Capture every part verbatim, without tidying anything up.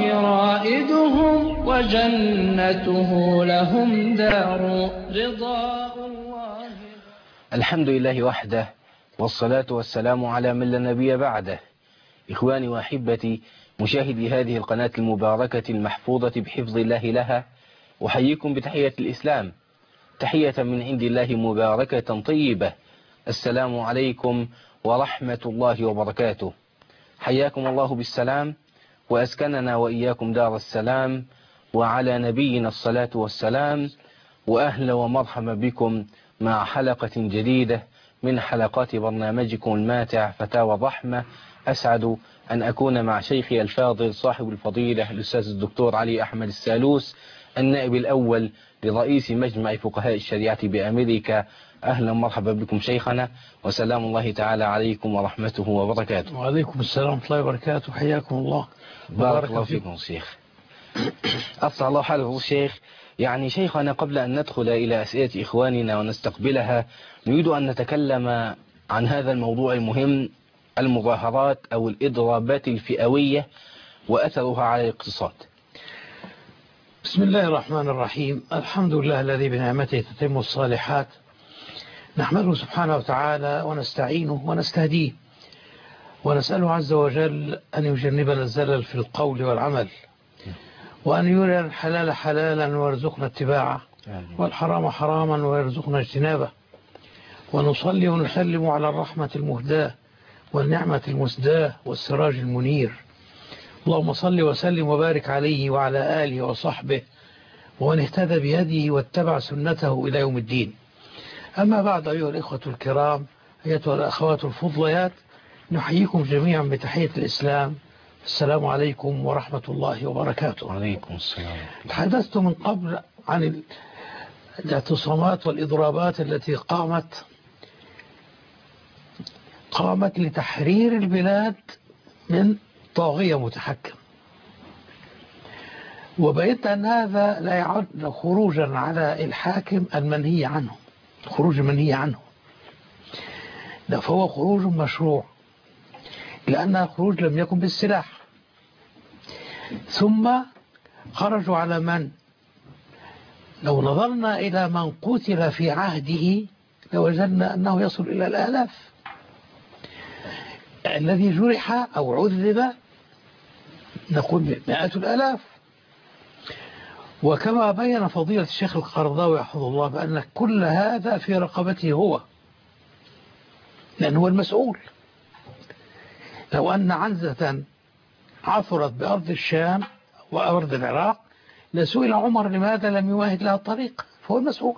الله رائدهم وجنته لهم دار رضاء الله. الحمد لله وحده، والصلاة والسلام على من لا نبي بعده. إخواني وأحبتي مشاهدي هذه القناة المباركة المحفوظة بحفظ الله لها، أحييكم بتحية الإسلام، تحية من عند الله مباركة طيبة. السلام عليكم ورحمة الله وبركاته. حياكم الله بالسلام، وأسكننا وإياكم دار السلام، وعلى نبينا الصلاة والسلام. وأهلا ومرحبا بكم مع حلقة جديدة من حلقات برنامجكم الماتع فتاوى الرحمة. أسعد أن أكون مع شيخي الفاضل صاحب الفضيلة الأستاذ الدكتور علي أحمد السالوس، النائب الأول لرئيس مجمع فقهاء الشريعة بأمريكا. أهلا ومرحبا بكم شيخنا، وسلام الله تعالى عليكم ورحمته وبركاته. وعليكم السلام ورحمة الله وبركاته. حياكم الله. بارك الله فيكم شيخ. أصلح الله حاله شيخ. يعني شيخنا، قبل أن ندخل إلى أسئلة إخواننا ونستقبلها، نريد أن نتكلم عن هذا الموضوع المهم، المظاهرات أو الإضرابات الفئوية وأثرها على الاقتصاد. بسم الله الرحمن الرحيم. الحمد لله الذي بنعمته تتم الصالحات، نحمده سبحانه وتعالى ونستعينه ونستهديه، ونسأله عز وجل أن يجنبنا الزلل في القول والعمل، وأن يرينا الحلال حلالا ويرزقنا اتباعه، والحرام حراما ويرزقنا اجتنابه. ونصلي ونسلم على الرحمة المهداة والنعمة المسداة والسراج المنير. اللهم صل وسلم وبارك عليه وعلى آله وصحبه ومن اهتدى بيده واتبع سنته إلى يوم الدين. أما بعد، أيها الإخوة الكرام، أيتها الأخوات الفضليات، نحييكم جميعا بتحية الإسلام. السلام عليكم ورحمة الله وبركاته. وعليكم السلام. تحدثت من قبل عن الاعتصامات والإضرابات التي قامت قامت لتحرير البلاد من طاغية متحكم، وبينت أن هذا لا يعد خروجا على الحاكم المنهي عنه، خروج منهي عنه، لا، فهو خروج مشروع، لأن الخروج لم يكن بالسلاح. ثم خرجوا على من؟ لو نظرنا إلى من قتل في عهده لوجدنا أنه يصل إلى الآلاف. الذي جرح أو عذب نقول مئات الآلاف. وكما بين فضيلة الشيخ القرضاوي يحفظه الله بأن كل هذا في رقبته هو، لأنه هو المسؤول. لو أن عنزة عثرت بأرض الشام وأرض العراق لسئل عمر لماذا لم يمهد لها الطريق، فهو المسؤول.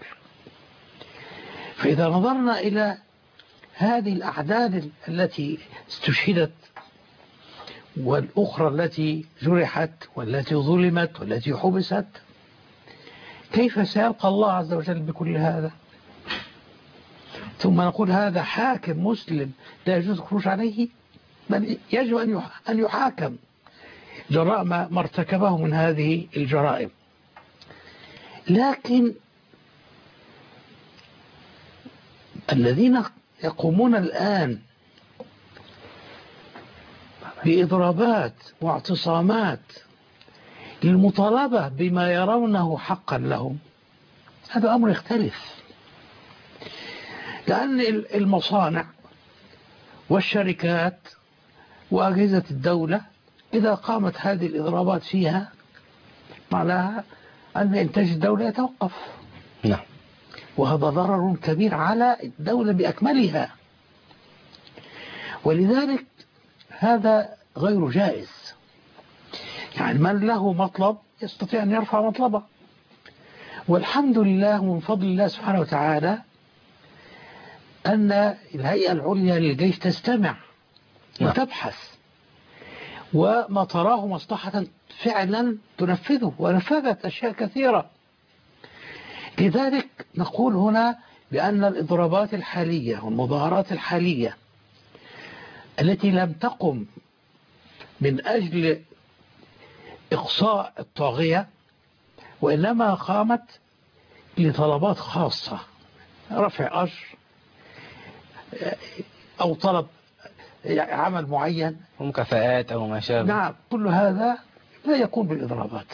فإذا نظرنا إلى هذه الأعداد التي استشهدت والأخرى التي جرحت والتي ظلمت والتي حبست، كيف سيلقى الله عز وجل بكل هذا؟ ثم نقول هذا حاكم مسلم لا يجوز الخروج عليه، بل يجب أن يحاكم جراء ما ارتكبه من هذه الجرائم. لكن الذين يقومون الآن بإضرابات واعتصامات للمطالبة بما يرونه حقا لهم، هذا أمر يختلف. لأن المصانع والشركات وأجهزة الدولة إذا قامت هذه الإضرابات فيها معناها أن إنتاج الدولة يتوقف. نعم. وهذا ضرر كبير على الدولة بأكملها، ولذلك هذا غير جائز. يعني من له مطلب يستطيع أن يرفع مطلبه، والحمد لله من فضل الله سبحانه وتعالى أن الهيئة العليا للجيش تستمع وتبحث، وما تراه مصلحة فعلا تنفذه، ونفذت أشياء كثيرة. لذلك نقول هنا بأن الإضرابات الحالية والمظاهرات الحالية التي لم تقم من أجل إقصاء الطاغية، وإنما قامت لطلبات خاصة، رفع أجر أو طلب عمل معين، مكافآت أو ما شابه. نعم، كل هذا لا يكون بالإضرابات،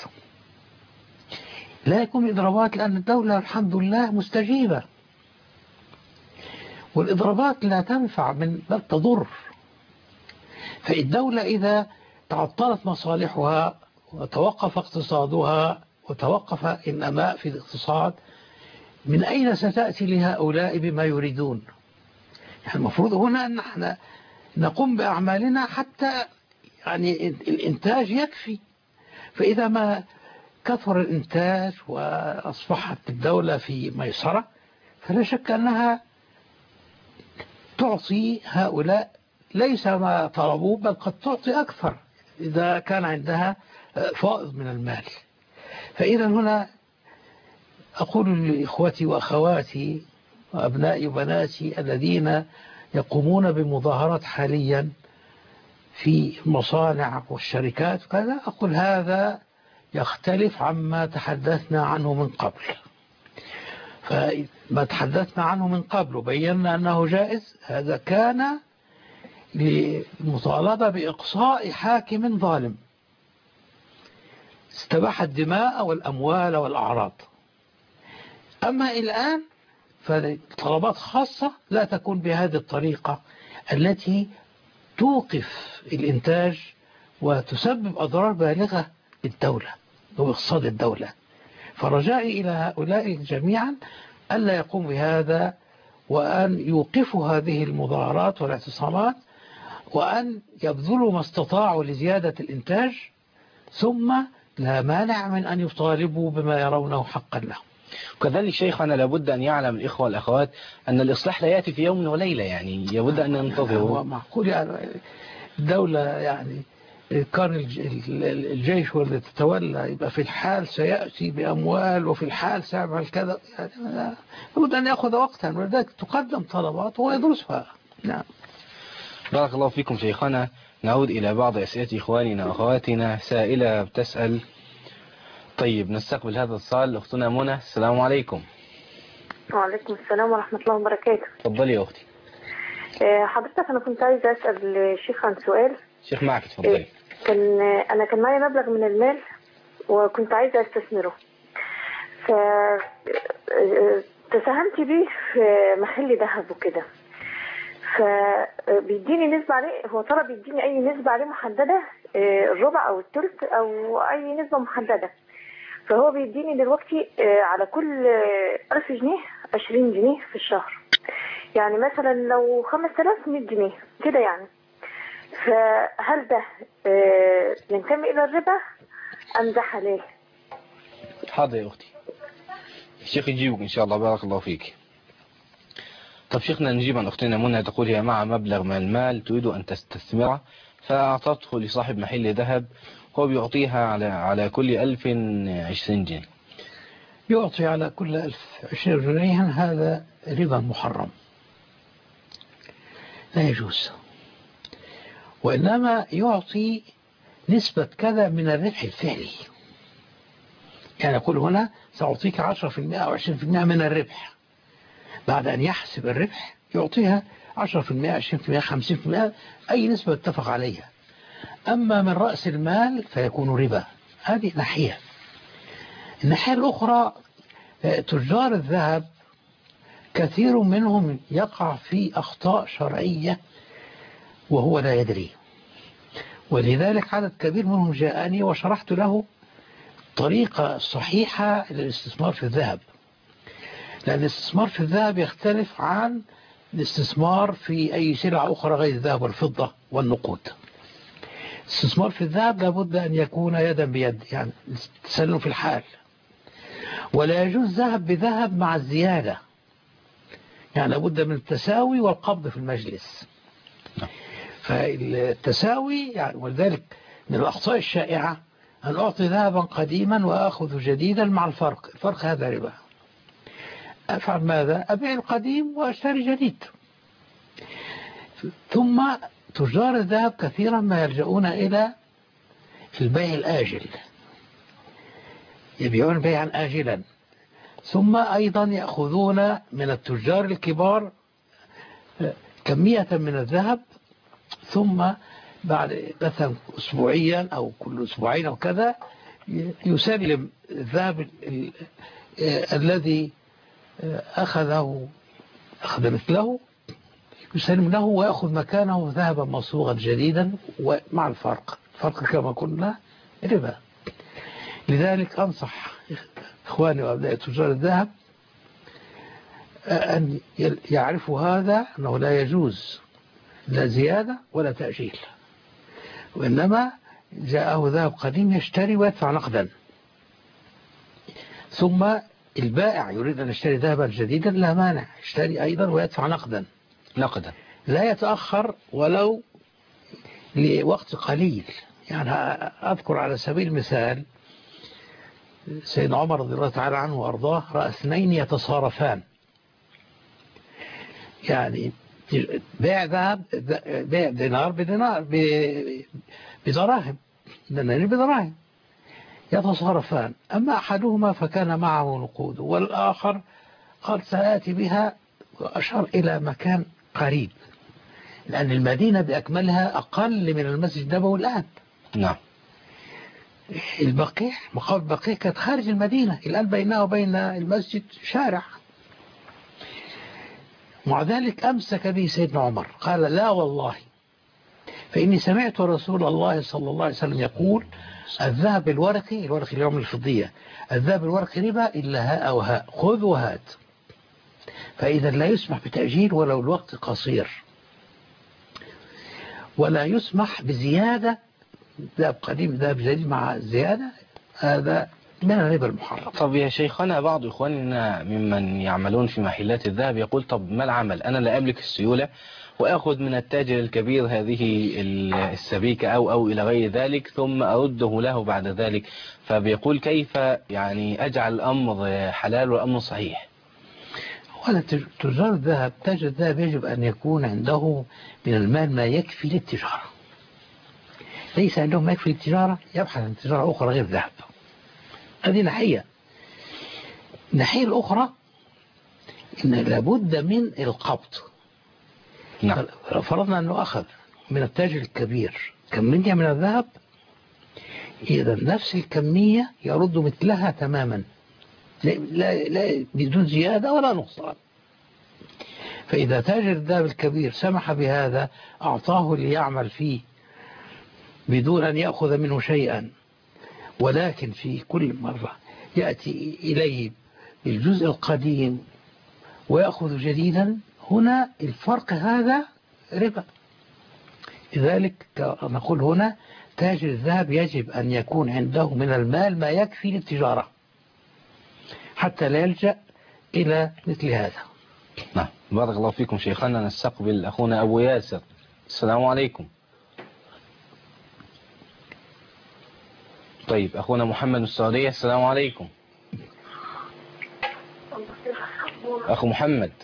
لا يكون بالإضرابات، لأن الدولة الحمد لله مستجيبة، والإضرابات لا تنفع من بل تضر. فالدولة إذا تعطلت مصالحها وتوقف اقتصادها وتوقف النماء في الاقتصاد، من أين ستأتي لهؤلاء بما يريدون؟ يعني المفروض هنا أن احنا نقوم بأعمالنا حتى يعني الإنتاج يكفي. فإذا ما كثر الإنتاج وأصبحت الدولة في ميسرة، فلا شك أنها تعطي هؤلاء ليس ما طلبوه، بل قد تعطي أكثر إذا كان عندها فائض من المال. فإذا هنا أقول لإخوتي وأخواتي وأبنائي وبناتي الذين يقومون بمظاهرات حاليا في المصانع والشركات كذا، أقول هذا يختلف عما تحدثنا عنه من قبل. فما تحدثنا عنه من قبل وبينا أنه جائز، هذا كان للمطالبة بإقصاء حاكم ظالم استباح الدماء والأموال والأعراض. أما الآن فطلبات خاصة لا تكون بهذه الطريقة التي توقف الإنتاج وتسبب أضرار بالغة للدولة واقتصاد الدولة. فرجائي إلى هؤلاء جميعا ألا يقوم بهذا، وأن يوقفوا هذه المظاهرات والاعتصامات، وأن يبذلوا ما استطاعوا لزيادة الإنتاج، ثم لا مانع من أن يطالبوا بما يرونه حقا لهم. وكذلك شيخنا لابد أن يعلم الإخوة والأخوات أن الإصلاح لا يأتي في يوم وليلة، يعني لابد أن ننتظره. هو معقول يعني الدولة يعني كان الجيش هو اللي تتولى، يبقى في الحال سيأتي بأموال وفي الحال سيعمل كذا، يعني لابد أن يأخذ وقتا، ولذلك تقدم طلبات ويدرسها. نعم. بارك الله فيكم شيخنا. نعود إلى بعض أسئلة إخواننا وأخواتنا. سائلة بتسأل، طيب نستقبل هذا الاتصال. أختنا منى، السلام عليكم. وعليكم السلام ورحمة الله وبركاته. تفضلي يا أختي. حضرتك أنا كنت عايزة أسأل الشيخ عن سؤال. شيخ معك، تفضلي. كان أنا كان معي مبلغ من المال وكنت عايزة أستثمره، فتساهمت بيه في محل ذهب وكده، فبيديني نسبة عليه. هو طلب يديني أي نسبة عليه محددة، الربع أو الثلث أو أي نسبة محددة. فهو بيديني دلوقتي على كل ألف جنيه عشرين جنيه في الشهر، يعني مثلا لو خمسة آلاف مية جنيه كده يعني. فهل ده ينتمي إلى الربا أم ده حلال؟ حاضر يا أختي، الشيخ يجيبك إن شاء الله. بارك الله فيك. طب شيخنا نجيب عن أختنا منى، تقول هي مع مبلغ من المال تريد أن تستثمره، فأعطته لصاحب محل ذهب، هو بيعطيها على على كل ألف عشرين جنيه. يعطي على كل ألف عشرين جنيه، هذا ربا محرم لا يجوز، وإنما يعطي نسبة كذا من الربح الفعلي. يعني يقول هنا سأعطيك عشرة في المئة أو عشرين في المئة من الربح، بعد أن يحسب الربح يعطيها عشرة في المئة عشرين في المئة خمسين في المئة أي نسبة اتفق عليها. أما من رأس المال فيكون ربا. هذه ناحية. الناحية الأخرى تجار الذهب كثير منهم يقع في أخطاء شرعية وهو لا يدري، ولذلك عدد كبير منهم جاءني وشرحت له طريقة صحيحة للاستثمار في الذهب، لأن الاستثمار في الذهب يختلف عن الاستثمار في أي سلعة أخرى غير الذهب والفضة والنقود. الاستثمار في الذهب لابد أن يكون يدا بيد، يعني تسلم في الحال، ولا يجوز ذهب بذهب مع الزيادة، يعني لابد من التساوي والقبض في المجلس. فالتساوي يعني، ولذلك من الأخطاء الشائعة أن أعطي ذهبا قديما وأخذ جديدا مع الفرق، الفرق هذا ربا. أفعل ماذا؟ أبيع القديم وأشتري جديد. ثم تجار الذهب كثيرا ما يلجؤون إلى البيع الآجل، يبيعون بيعا آجلا، ثم أيضا يأخذون من التجار الكبار كمية من الذهب ثم بعد مثلا أسبوعيا أو كل أسبوعين أو كذا يسلم الذهب الذي أخذه أخذ مثله، يسلم له ويأخذ مكانه ذهبا مصبوغا جديدا ومع الفرق. الفرق كما قلنا ربا. لذلك أنصح إخواني وأبناء تجار الذهب أن يعرفوا هذا، أنه لا يجوز لا زيادة ولا تأجيل، وإنما جاءه ذهب قديم يشتري ويدفع نقدا، ثم البائع يريد أن يشتري ذهبا جديدا لا مانع، يشتري أيضا ويدفع نقدا نقدا لا يتأخر ولو لوقت قليل. يعني أذكر على سبيل المثال سيدنا عمر رضي الله تعالى عنه وأرضاه رأى اثنين يتصارفان، يعني بيع ذهب بيع دينار بدينار بدراهم دينار بدراهم يتصارفان، أما أحدهما فكان معه نقود والآخر قال سآتي بها، وأشار إلى مكان قريب لأن المدينة بأكملها أقل من المسجد النبوي الآن. نعم. البقيع مقام البقيع كانت خارج المدينة، الآن بينها وبين المسجد شارع. مع ذلك أمسك به سيدنا عمر قال لا والله فإني سمعت رسول الله صلى الله عليه وسلم يقول الذهب الورقي الورقي اليوم الفضية الذهب الورقي ربا إلا هاء وهاء خذ وهات، فإذا لا يسمح بتأجيل ولو الوقت قصير، ولا يسمح بزيادة ذهب قديم ذهب جديد مع زيادة، هذا من الربا المحرم. طب يا شيخنا بعض إخواننا ممن يعملون في محلات الذهب يقول طب ما العمل، أنا لا أملك السيولة وأخذ من التاجر الكبير هذه السبيكة أو أو إلى غير ذلك ثم أرده له بعد ذلك، فبيقول كيف يعني أجعل الأمر حلال والأمر صحيح؟ ولا تجار الذهب تاجر الذهب يجب أن يكون عنده من المال ما يكفي للتجارة، ليس عنده ما يكفي للتجارة يبحث عن تجارة أخرى غير ذهب. هذه ناحية. الناحية الأخرى إن لابد من القبض. نعم. فرضنا أنه أخذ من التاجر الكبير كمية من الذهب، إذا نفس الكمية يرد مثلها تماما لا, لا, لا بدون زيادة ولا نقصان. فإذا تاجر الذهب الكبير سمح بهذا أعطاه ليعمل فيه بدون أن يأخذ منه شيئا، ولكن في كل مرة يأتي إليه بالجزء القديم ويأخذ جديدا، هنا الفرق هذا ربا. لذلك نقول هنا تاجر الذهب يجب أن يكون عنده من المال ما يكفي للتجارة حتى لا يلجأ إلى مثل هذا. نعم. بارك الله فيكم شيخنا. نستقبل أخونا أبو ياسر. السلام عليكم. طيب أخونا محمد من السعودية. السلام عليكم. أخو محمد.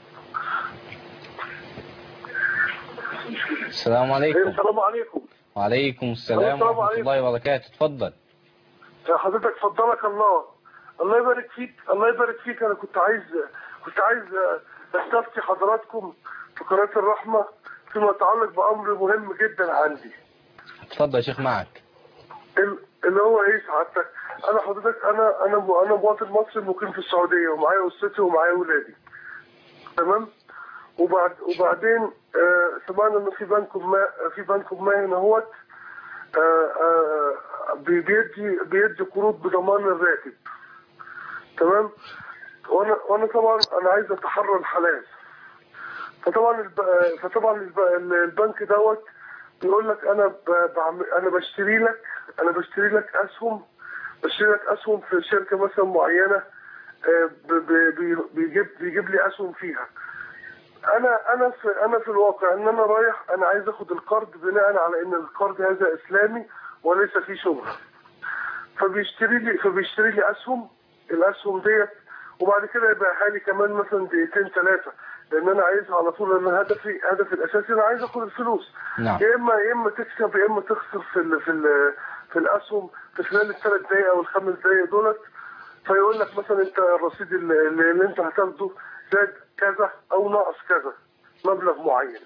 السلام عليكم. السلام عليكم. وعليكم السلام ورحمة الله وبركاته. تفضل. حضرتك فضلك الله. الله يبارك فيك. الله يبارك فيك. أنا كنت عايز كنت عايز استفتي حضراتكم في قناة الرحمة فيما يتعلق بأمر مهم جدا عندي. تفضل يا شيخ معك. اللي هو ايه سعادتك؟ انا حضرتك انا انا انا مواطن مصري مقيم في السعوديه ومعايا اسرتي ومعايا اولادي. تمام؟ وبعد وبعدين آه سمعنا ان في بنك ما في بنك ما هنا اهوت آه آه بيدي بيدي قروض بضمان الراتب. تمام؟ وانا وانا طبعا انا عايز اتحرى الحلال. فطبعا الب... فطبعا الب... البنك دوت بيقول لك انا ب... بعمل... انا بشتري لك انا بشتري لك اسهم بشتري لك اسهم في شركه مثلا معينه ب... ب... بيجيب بيجيب لي اسهم فيها. انا انا في انا في الواقع ان انا رايح انا عايز اخد القرض بناء على ان القرض هذا اسلامي وليس فيه شبهه. فبيشتري لي فبيشتري لي اسهم الاسهم ديت وبعد كده يبيعها لي كمان مثلا دقيقتين ثلاثه لان انا عايز على طول انا هدفي هدفي الاساسي انا عايز اخد الفلوس. نعم. يا اما يا اما تكسب يا اما تخسر في ال في ال في الاسهم في خلال الثلاث دقائق او الخمس دقائق دولت. فيقول لك مثلا انت الرصيد اللي, اللي انت هتاخده زاد كذا او ناقص كذا مبلغ معين.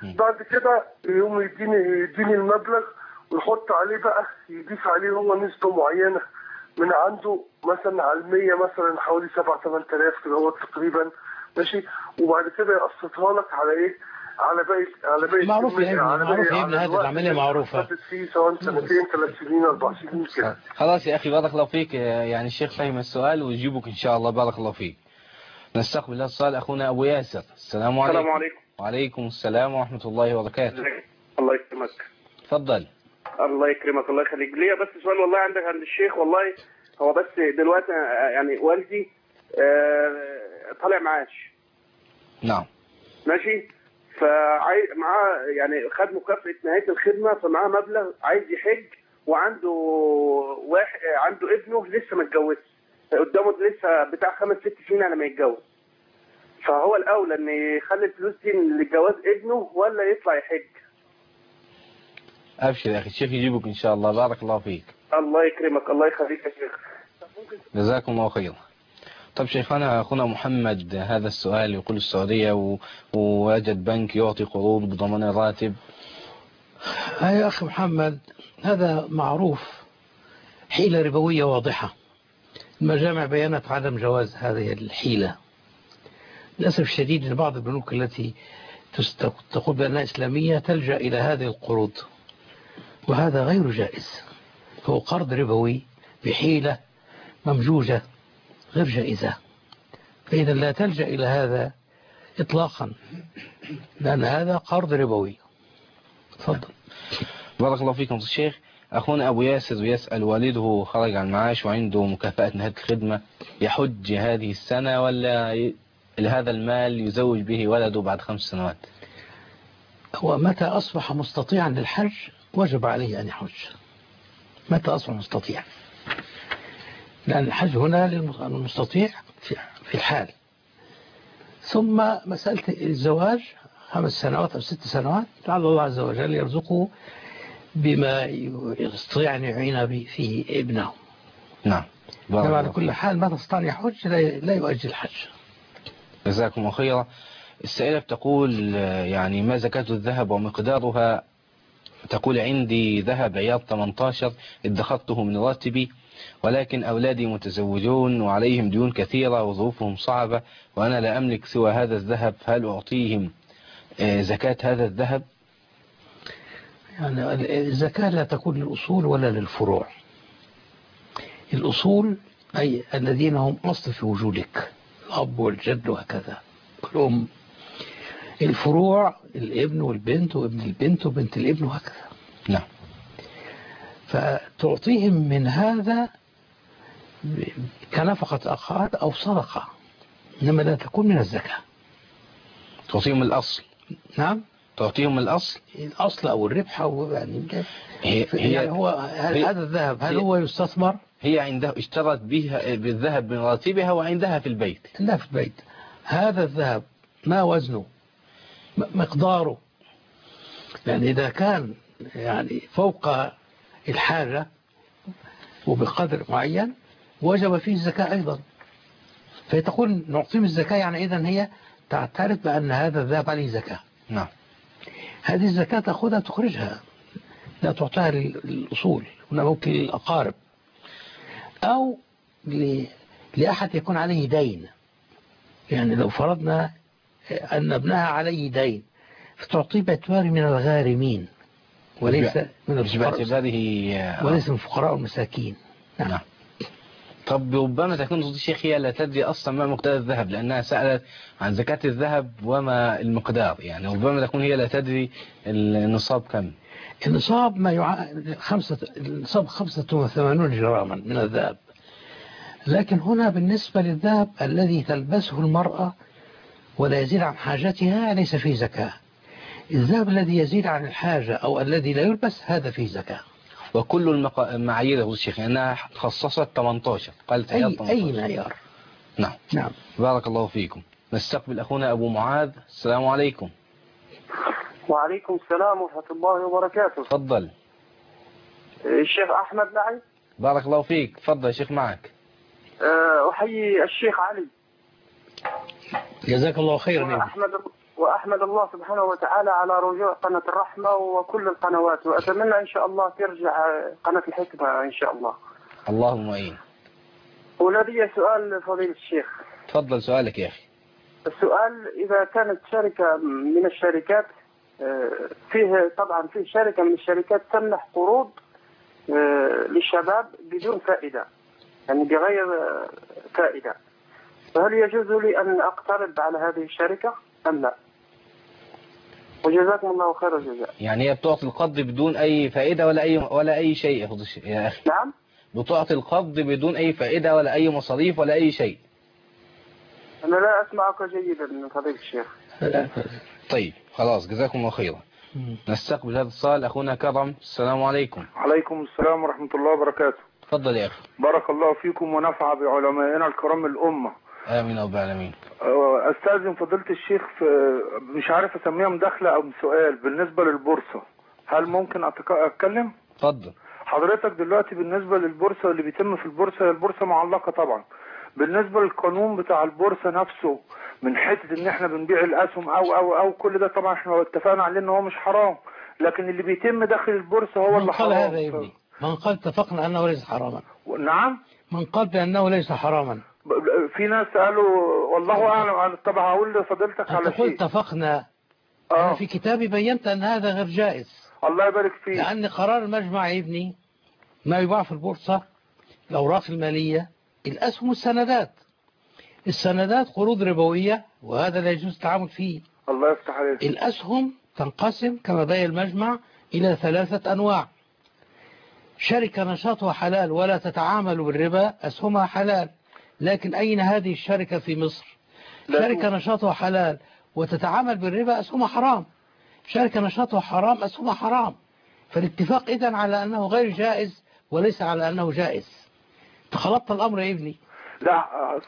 بعد كده يقوم يديني يديني المبلغ ويحط عليه بقى، يضيف عليه هو نسبة معينة من عنده، مثلا على المية مثلا حوالي سبعة ثمان آلاف كده هو تقريبا، ماشي. وبعد كده يقسطها لك على ايه؟ على باقي على باقي معروف يا ابني، على معروف باقي يا ابني، على هذه الوقت العملية اللي معروفة. انت فيه، سواء سنتين ثلاث سنين اربع سنين كده. خلاص يا أخي بارك الله فيك، يعني الشيخ فهم السؤال ويجيبك إن شاء الله. بارك الله فيك. نستقبل الاتصال أخونا أبو ياسر. السلام عليكم. السلام عليكم. وعليكم السلام ورحمة الله وبركاته. الله يكرمك. تفضل. الله يكرمك، الله يخليك. ليا بس سؤال والله عندك عند الشيخ، والله هو بس دلوقتي يعني والدي آه طالع معاش. نعم. ماشي. فعايز معاه يعني خد مكافأة نهاية الخدمة، فمعاه مبلغ عايز يحج، وعنده واحد عنده ابنه لسه ما اتجوزش، قدامه لسه بتاع خمس ست سنين على ما يتجوز. فهو الأولى إن يخلي الفلوس دي لجواز ابنه ولا يطلع يحج؟ أبشر يا أخي، الشيخ يجيبك إن شاء الله. بارك الله فيك. الله يكرمك، الله يخليك يا شيخ. جزاكم الله خيرا. طب شيخنا، أخونا محمد هذا السؤال يقول السعودية و... ووجد بنك يعطي قروض بضمان الراتب. يا أخي محمد، هذا معروف، حيلة ربوية واضحة. المجامع بيانت عدم جواز هذه الحيلة. للأسف الشديد أن بعض البنوك التي تقول بأنها إسلامية تلجأ إلى هذه القروض، وهذا غير جائز. هو قرض ربوي بحيلة ممجوجة غير جائزة، فإذا لا تلجأ إلى هذا إطلاقا، لأن هذا قرض ربوي. تفضل. بارك الله فيكم الشيخ. أخونا أبو ياسر يسأل، والده خرج عن معاش وعنده مكافأة نهاية الخدمة، يحج هذه السنة ولا ي... هذا المال يزوج به ولده بعد خمس سنوات؟ هو متى أصبح مستطيعا للحج وجب عليه أن يحج، متى أصبح مستطيع، لأن الحج هنا للمستطيع في الحال. ثم مسألة الزواج خمس سنوات أو ست سنوات، لعل الله عز وجل يرزقه بما يستطيع أن يعين في ابنه. نعم. لما على كل حال ما تستطيع أن يحج لا يؤجل الحج. جزاكم الله خيرا. السائلة بتقول يعني ما زكاة الذهب ومقدارها؟ تقول عندي ذهب عيار ثمانية عشر ادخرته من راتبي، ولكن أولادي متزوجون وعليهم ديون كثيرة وظروفهم صعبة، وأنا لا أملك سوى هذا الذهب، هل أعطيهم زكاة هذا الذهب؟ يعني الزكاة لا تكون للأصول ولا للفروع. الأصول أي الذين هم أصل في وجودك، الأب والجد وهكذا والأم. الفروع الابن والبنت وابن البنت وبنت الابن وهكذا. نعم. فتعطيهم من هذا كنفقة أخوات أو صدقة، إنما لا تكون من الزكاة. تعطيهم الأصل. نعم. تعطيهم الأصل الأصل أو الربح أو يعني, هي يعني هي هو هي هذا الذهب هل هو يستثمر؟ هي عندها اشترت بها بالذهب من راتبها وعندها في البيت. عندها في البيت. هذا الذهب ما وزنه مقداره، يعني إذا كان يعني فوق الحاجة وبقدر معين وجب فيه الزكاة أيضا. فتقول نعطيهم الزكاة، يعني إذن هي تعترف بأن هذا الذهب عليه زكاة. نعم. هذه الزكاة تأخذها تخرجها، لا تعطيها للأصول، هنا ممكن للأقارب أو لأحد يكون عليه دين. يعني لو فرضنا أن ابنها عليه دين فتعطيه باعتباره من الغارمين وليس من الفقراء، وليس من الفقراء والمساكين. نعم. نعم. طب ربما تكون الشيخ هي لا تدري أصلا ما مقدار الذهب، لأنها سألت عن زكاة الذهب وما المقدار، يعني ربما تكون هي لا تدري النصاب كم. النصاب ما يع... خمسة النصاب خمسة وثمانون جراما من الذهب، لكن هنا بالنسبة للذهب الذي تلبسه المرأة ولا يزيد عن حاجتها ليس فيه زكاة. الذهب الذي يزيد عن الحاجة أو الذي لا يلبس هذا فيه زكاة. وكل المق... المعايير يا الشيخ أنها خصصت ثمانية عشر، قالت أي, أي معيار. نعم. نعم. بارك الله فيكم. نستقبل أخونا أبو معاذ. السلام عليكم. وعليكم السلام ورحمة الله وبركاته. تفضل. الشيخ أحمد معي. بارك الله فيك. تفضل يا شيخ معك. أحيي الشيخ علي. جزاك الله خيرا. وأحمد وأحمد الله سبحانه وتعالى على رجوع قناة الرحمة وكل القنوات، وأتمنى إن شاء الله ترجع قناة الحكمة إن شاء الله. اللهم امين. ولدي سؤال فضيلة الشيخ. تفضل سؤالك يا أخي. السؤال إذا كانت شركة من الشركات فيه طبعا فيه شركة من الشركات تمنح قروض للشباب بدون فائدة، يعني بغير فائدة، فهل يجوز لي أن أقترض على هذه الشركة أم لا؟ وجزاكم الله خير الجزاء. يعني هي بتعطي القرض بدون أي فائدة ولا أي ولا أي شيء يا أخي؟ نعم. بتعطي القرض بدون أي فائدة ولا أي مصاريف ولا أي شيء. أنا لا أسمعك جيدا من فضيلة الشيخ. طيب خلاص جزاكم الله خيرا. نستقبل هذا السؤال أخونا كرم. السلام عليكم. عليكم السلام ورحمة الله وبركاته. تفضل يا أخي. بارك الله فيكم ونفع بعلمائنا الكرام الأمة. آمين رب العالمين. أستاذن فضيلة الشيخ في مش عارف أسميها مداخلة أو سؤال بالنسبة للبورصة، هل ممكن أتكلم؟ تفضل. حضرتك دلوقتي بالنسبة للبورصة اللي بيتم في البورصة، البورصة معلقة طبعا. بالنسبة للقانون بتاع البورصة نفسه من حتة ان احنا بنبيع الاسهم او او او كل ده طبعا احنا اتفقنا عليه ان هو مش حرام، لكن اللي بيتم داخل البورصة هو اللي حرام. من قال هذا يا ابني؟ من قال اتفقنا انه ليس حراما؟ نعم. من قال بانه ليس حراما؟ في ناس قالوا والله اعلم. طبعا هقول لفضيلتك على شيء. انت قلت اتفقنا. آه. انا في كتابي بينت ان هذا غير جائز. الله يبارك فيك. لان قرار المجمع يا ابني ما يباع في البورصة الاوراق المالية الاسهم والسندات. السندات قروض ربوية وهذا لا يجوز التعامل فيه. الله يفتح عليك. الأسهم تنقسم كما بين المجمع إلى ثلاثة أنواع. شركة نشاطها حلال ولا تتعامل بالربا أسهمها حلال، لكن أين هذه الشركة في مصر؟ شركة نشاطها حلال وتتعامل بالربا أسهمها حرام. شركة نشاطها حرام أسهمها حرام. فالاتفاق إذن على أنه غير جائز وليس على أنه جائز. تخلطت الأمر يا ابني. لا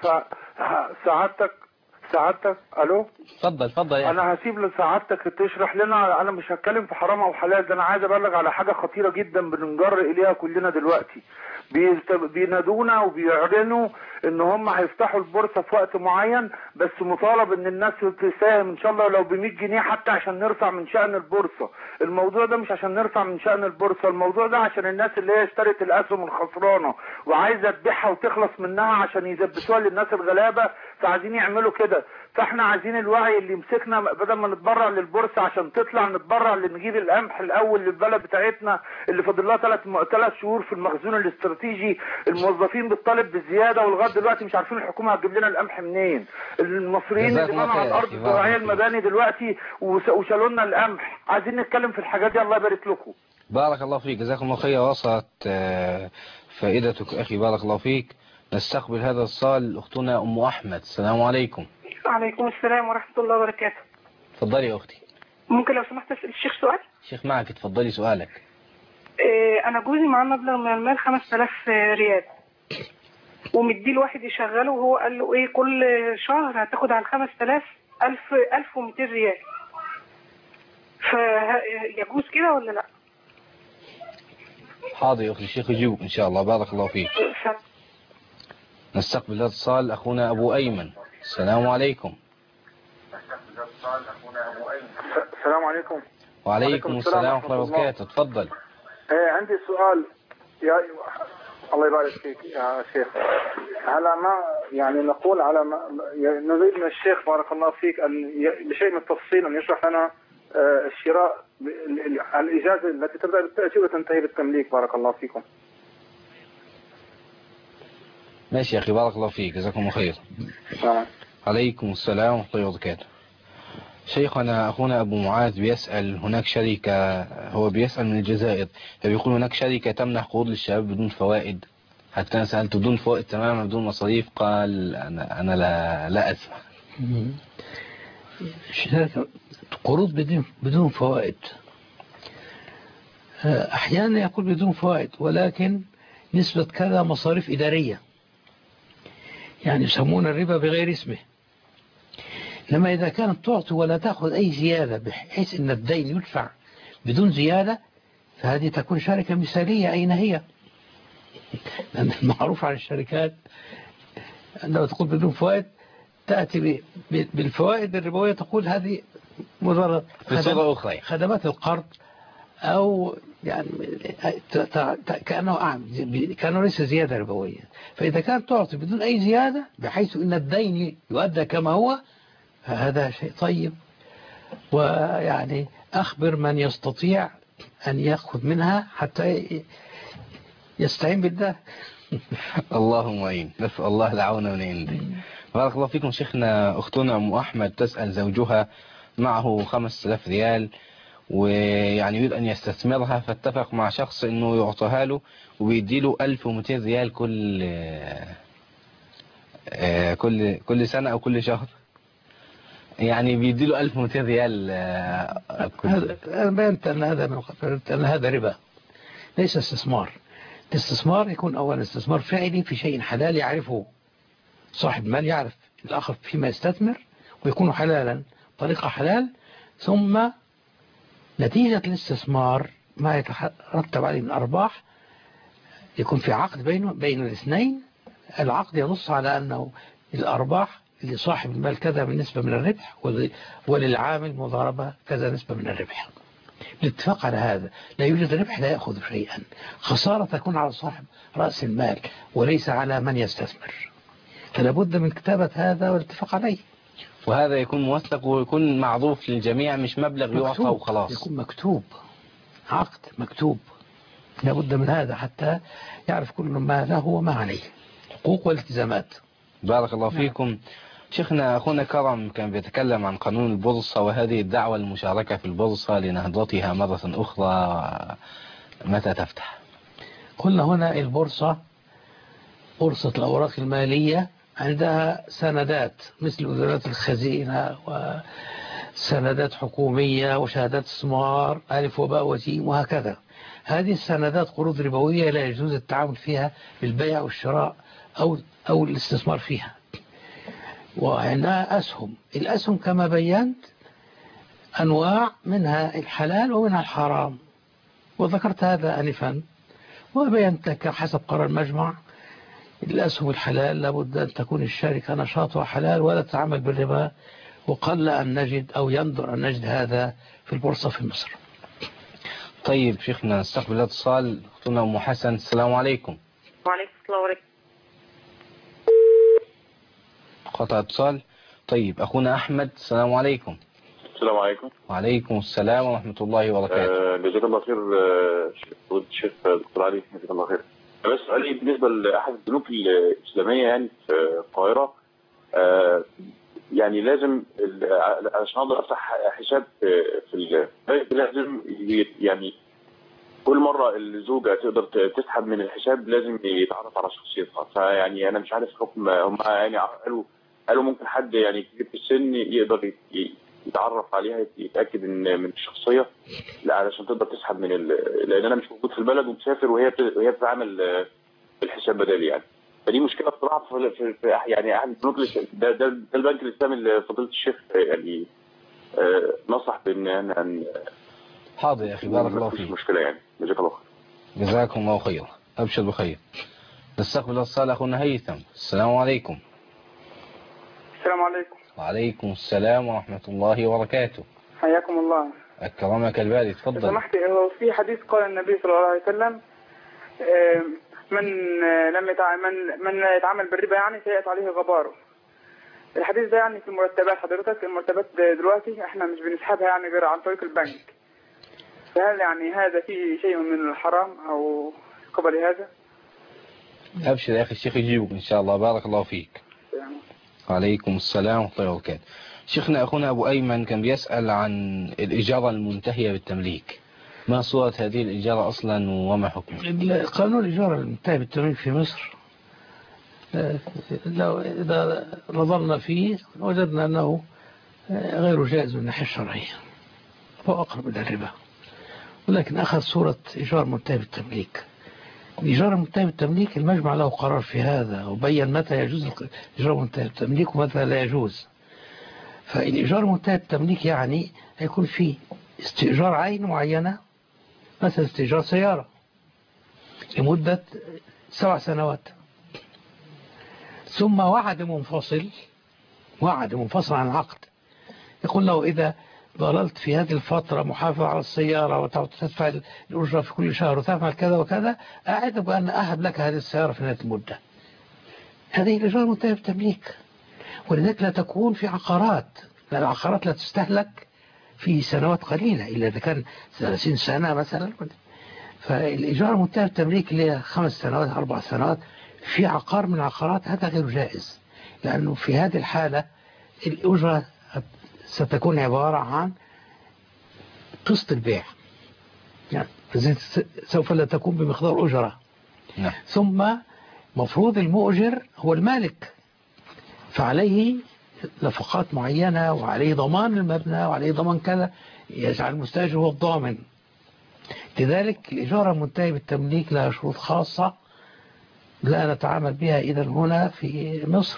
سعادتك سعادتك الو. اتفضل اتفضل يعني. انا هسيب لسعادتك تشرح لنا. انا مش هتكلم في حرام او حلال، ده انا عايز ابلغ على حاجه خطيره جدا بننجر اليها كلنا دلوقتي. بينادونا وبيعلنوا ان هم هيفتحوا البورصه في وقت معين، بس مطالب ان الناس تساهم ان شاء الله لو ب مية جنيه حتى عشان نرفع من شأن البورصه. الموضوع ده مش عشان نرفع من شأن البورصه، الموضوع ده عشان الناس اللي هي اشترت الاسهم الخسرانه وعايزه تبيعها وتخلص منها عشان يثبتوها للناس الغلابه، فعايزين يعملوا كده. فاحنا عايزين الوعي اللي يمسكنا بدل ما نتبرع للبورصه عشان تطلع نتبرع لنجيب القمح الاول للبلد بتاعتنا اللي فاضل لها ثلاث ثلاث شهور في المخزون الاستراتيجي. الموظفين بتطالب بالزياده ولغايه دلوقتي مش عارفين الحكومه هتجيب لنا القمح منين. المصريين اللي بنوا على الارض الزراعيه المباني دلوقتي وشالوا لنا القمح. عايزين نتكلم في الحاجات دي. الله يبارك لكم. بارك الله فيك. جزاكم الله خير. وصلت فائدتك اخي. بارك الله فيك. نستقبل هذا السؤال اختنا ام احمد. السلام عليكم. وعليكم السلام ورحمة الله وبركاته. اتفضلي يا اختي. ممكن لو سمحت اسال الشيخ سؤال؟ الشيخ معك. اتفضلي سؤالك. إيه انا جوزي معاه مبلغ من المال خمسة آلاف ريال ومديه لواحد يشغله وهو قال له ايه كل شهر هتاخد على الخمس آلاف ألف ألف ومئتين ريال، فيجوز كده ولا لا؟ حاضر يا اختي الشيخ يجيبك ان شاء الله. بارك الله فيك. ف... نستقبل هذا الاتصال اخونا ابو ايمن. السلام عليكم. السلام عليكم. وعليكم السلام ورحمة الله وبركاته. اتفضل. ايه عندي سؤال يا الله يبارك فيك يا شيخ. على ما يعني نقول على ما نريد من الشيخ بارك الله فيك ان بشيء من التفصيل ان يشرح لنا الشراء الاجازه التي تبدا بالتاجير وتنتهي بالتمليك. بارك الله فيكم. ماشي يا اخي. بارك الله فيك. جزاكم الله خير. نعم. عليكم السلام ورحمة الله وبركاته. شيخنا أخونا أبو معاذ بيسأل هناك شركة، هو بيسأل من الجزائر، فبيقول هناك شركة تمنح قروض للشباب بدون فوائد. حتى أنا سألت بدون فوائد تماما بدون مصاريف، قال أنا أنا لا لا أسمع. شركة قروض بدون بدون فوائد أحيانا يقول بدون فوائد، ولكن نسبة كذا مصاريف إدارية، يعني يسمون الربا بغير اسمه. لما إذا كانت تعطي ولا تأخذ أي زيادة بحيث أن الدين يدفع بدون زيادة، فهذه تكون شركة مثالية. أين هي؟ لأن المعروف عن الشركات أنه تقول بدون فوائد، تأتي بالفوائد الربوية تقول هذه مجرد في صورة أخرى خدمات القرض، أو يعني كأنه أعمل كأنه ليس زيادة ربوية. فإذا كانت تعطي بدون أي زيادة بحيث أن الدين يؤدى كما هو، فهذا شيء طيب. ويعني أخبر من يستطيع أن يأخذ منها حتى يستعين بالله. اللهم أعين، نسأل الله العون من عنده. بارك الله فيكم شيخنا. أختنا أم أحمد تسأل زوجها معه خمس آلاف ريال، ويعني يريد أن يستثمرها، فاتفق مع شخص أنه يعطيها له وبيديله ألف ومئتين ريال كل كل كل سنة أو كل شهر، يعني بيديله ألف ومئتين ريال. أنا بينت أن هذا من أن هذا ربا ليس استثمار. الاستثمار يكون أولا استثمار فعلي في شيء حلال يعرفه صاحب مال، يعرف الآخر فيما يستثمر ويكون حلالا طريقة حلال، ثم نتيجة الاستثمار ما يترتب عليه من أرباح يكون في عقد بين بين الاثنين. العقد ينص على أنه الأرباح لصاحب المال كذا بالنسبة من الربح، وللعامل مضاربة كذا نسبة من الربح. بالاتفاق على هذا لا يوجد ربح لا يأخذ شيئا، خسارة تكون على صاحب رأس المال وليس على من يستثمر. فلا بد من كتابة هذا والاتفاق عليه، وهذا يكون موثق ويكون معروف للجميع، مش مبلغ يعطى وخلاص. يكون مكتوب، عقد مكتوب. لا بد من هذا حتى يعرف كل ما له وما عليه، حقوق والالتزامات. بارك الله فيكم. شيخنا أخونا كرم كان بيتكلم عن قانون البورصة وهذه الدعوة المشاركة في البورصة لنهضتها مرة أخرى، متى تفتح؟ قلنا هنا البورصة بورصة الأوراق المالية عندها سندات مثل وزارات الخزينة وسندات حكومية وشهادات استثمار ألف وباء وجيم وهكذا. هذه السندات قروض ربوية لا يجوز التعامل فيها بالبيع والشراء أو أو الاستثمار فيها. وعندها أسهم، الأسهم كما بينت أنواع، منها الحلال ومنها الحرام، وذكرت هذا آنفا وبينت لك حسب قرار المجمع الأسهم الحلال لابد أن تكون الشركة نشاطها حلال ولا تعمل بالربا، وقل أن نجد أو يندر أن نجد هذا في البورصة في مصر. طيب شيخنا نستقبل اتصال. أختنا أم حسن، السلام عليكم. وعليكم السلام ورحمة. قطع اتصال. طيب أخونا أحمد، السلام عليكم. السلام عليكم. وعليكم السلام ورحمة الله وبركاته. آه جزاك الله خير الشيخ دكتور علي، جزاك الله خير. بس سؤالي بالنسبة لأحد البنوك الإسلامية يعني في القاهرة، آه يعني لازم عشان أقدر أفتح حساب في البنك لازم يعني كل مرة الزوجة تقدر تسحب من الحساب لازم يتعرف على شخصيتها. فيعني أنا مش عارف حكم هم يعني قالوا قالوا ممكن حد يعني كبير في السن يقدر يتعرف عليها يتأكد ان من الشخصية، لا علشان تقدر تسحب من ال... لأن أنا مش موجود في البلد ومسافر وهي بت... وهي بتعمل الحساب بدالي يعني. فدي مشكلة بصراحة في, في... في يعني أحد البنوك ده, ده, ده البنك الإسلامي اللي فضيلة الشيخ يعني آه نصح بأن أن حاضر يا أخي، بارك الله فيك. مش مشكلة يعني. جزاك الله خير. جزاكم الله خير، أبشر بخير. نستقبل الصالة أخونا هيثم، السلام عليكم. السلام عليكم. وعليكم السلام ورحمة الله وبركاته. حياكم الله. أكرمك الباري، تفضل. سمحت، في حديث قال النبي صلى الله عليه وسلم من لم يتعامل من يتعامل بالربا يعني سيأتي عليه غباره. الحديث ده يعني في المرتبات، حضرتك المرتبات دلوقتي احنا مش بنسحبها يعني غير عن طريق البنك، فهل يعني هذا فيه شيء من الحرام أو قبل هذا؟ أبشر يا أخي، الشيخ يجيبك إن شاء الله. بارك الله فيك. يعني. وعليكم السلام ورحمة الله وبركاته. شيخنا أخونا أبو أيمن كان بيسأل عن الإجارة المنتهية بالتمليك، ما صورة هذه الإجارة أصلا وما حكمها؟ قانون الإجارة المنتهية بالتمليك في مصر لو إذا نظرنا فيه وجدنا أنه غير جائز من الناحية الشرعية، هو أقرب إلى الربا، ولكن أخذ صورة إيجار منتهي بالتمليك. الإيجار المنتهي بالتمليك المجمع له قرار في هذا وبين متى يجوز الإيجار المنتهي بالتمليك ومتى لا يجوز. فالإيجار المنتهي بالتمليك يعني هيكون فيه استئجار عين معينة، مثلا استئجار سيارة لمدة سبع سنوات، ثم وعد منفصل وعد منفصل عن العقد يقول له إذا ظللت في هذه الفترة محافظ على السيارة وتدفع الأجرة في كل شهر وتفعل كذا وكذا، أعد بأن أهب لك هذه السيارة في نهاية المدة. هذه الإجارة منتهية بالتمليك، ولذلك لا تكون في عقارات، لأن العقارات لا تستهلك في سنوات قليلة إلا إذا كان ثلاثين سنة مثلا. فالإجارة منتهية بالتمليك اللي هي خمس سنوات أربع سنوات في عقار من العقارات، هذا غير جائز، لأنه في هذه الحالة الأجرة ستكون عبارة عن قسط البيع، يعني سوف لا تكون بمقدار أجرة. نعم. ثم مفروض المؤجر هو المالك، فعليه نفقات معينة وعليه ضمان المبنى وعليه ضمان كذا، يجعل المستأجر هو الضامن. لذلك الإجارة المنتهية بالتمليك لها شروط خاصة لا نتعامل بها إذا هنا في مصر،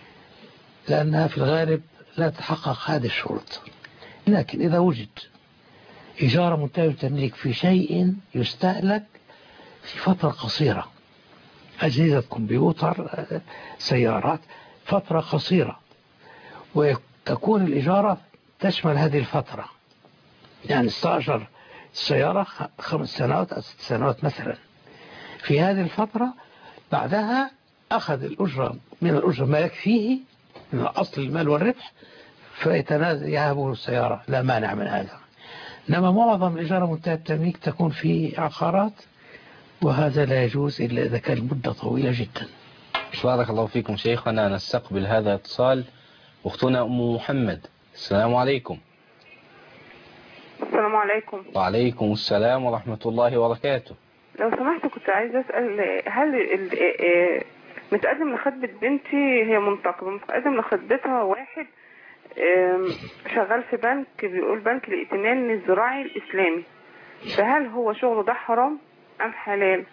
لأنها في الغالب لا تحقق هذه الشروط. لكن إذا وجد إجارة منتهية بالتمليك في شيء يستهلك في فترة قصيرة، أجهزة كمبيوتر، سيارات، فترة قصيرة، وتكون الإجارة تشمل هذه الفترة، يعني استأجر السيارة خمس سنوات أو ست سنوات مثلا، في هذه الفترة بعدها أخذ الأجرة من الأجرة ما يكفيه من أصل المال والربح، فيتنازل يهبه السيارة، لا مانع من هذا. إنما معظم الإجارة منتهية التمليك تكون في عقارات، وهذا لا يجوز إلا إذا كان المدة طويلة جدا. بارك الله فيكم شيخنا. نستقبل هذا الاتصال. أختنا أم محمد، السلام عليكم. السلام عليكم. وعليكم السلام ورحمة الله وبركاته. لو سمحت كنت عايزة أسأل، هل متقدم لخطبة بنتي، هي منتقبة، متقدم لخطبتها واحد شغال في بنك، بيقول بنك الائتمان الزراعي الإسلامي، فهل هو شغله ده حرام أم حلال؟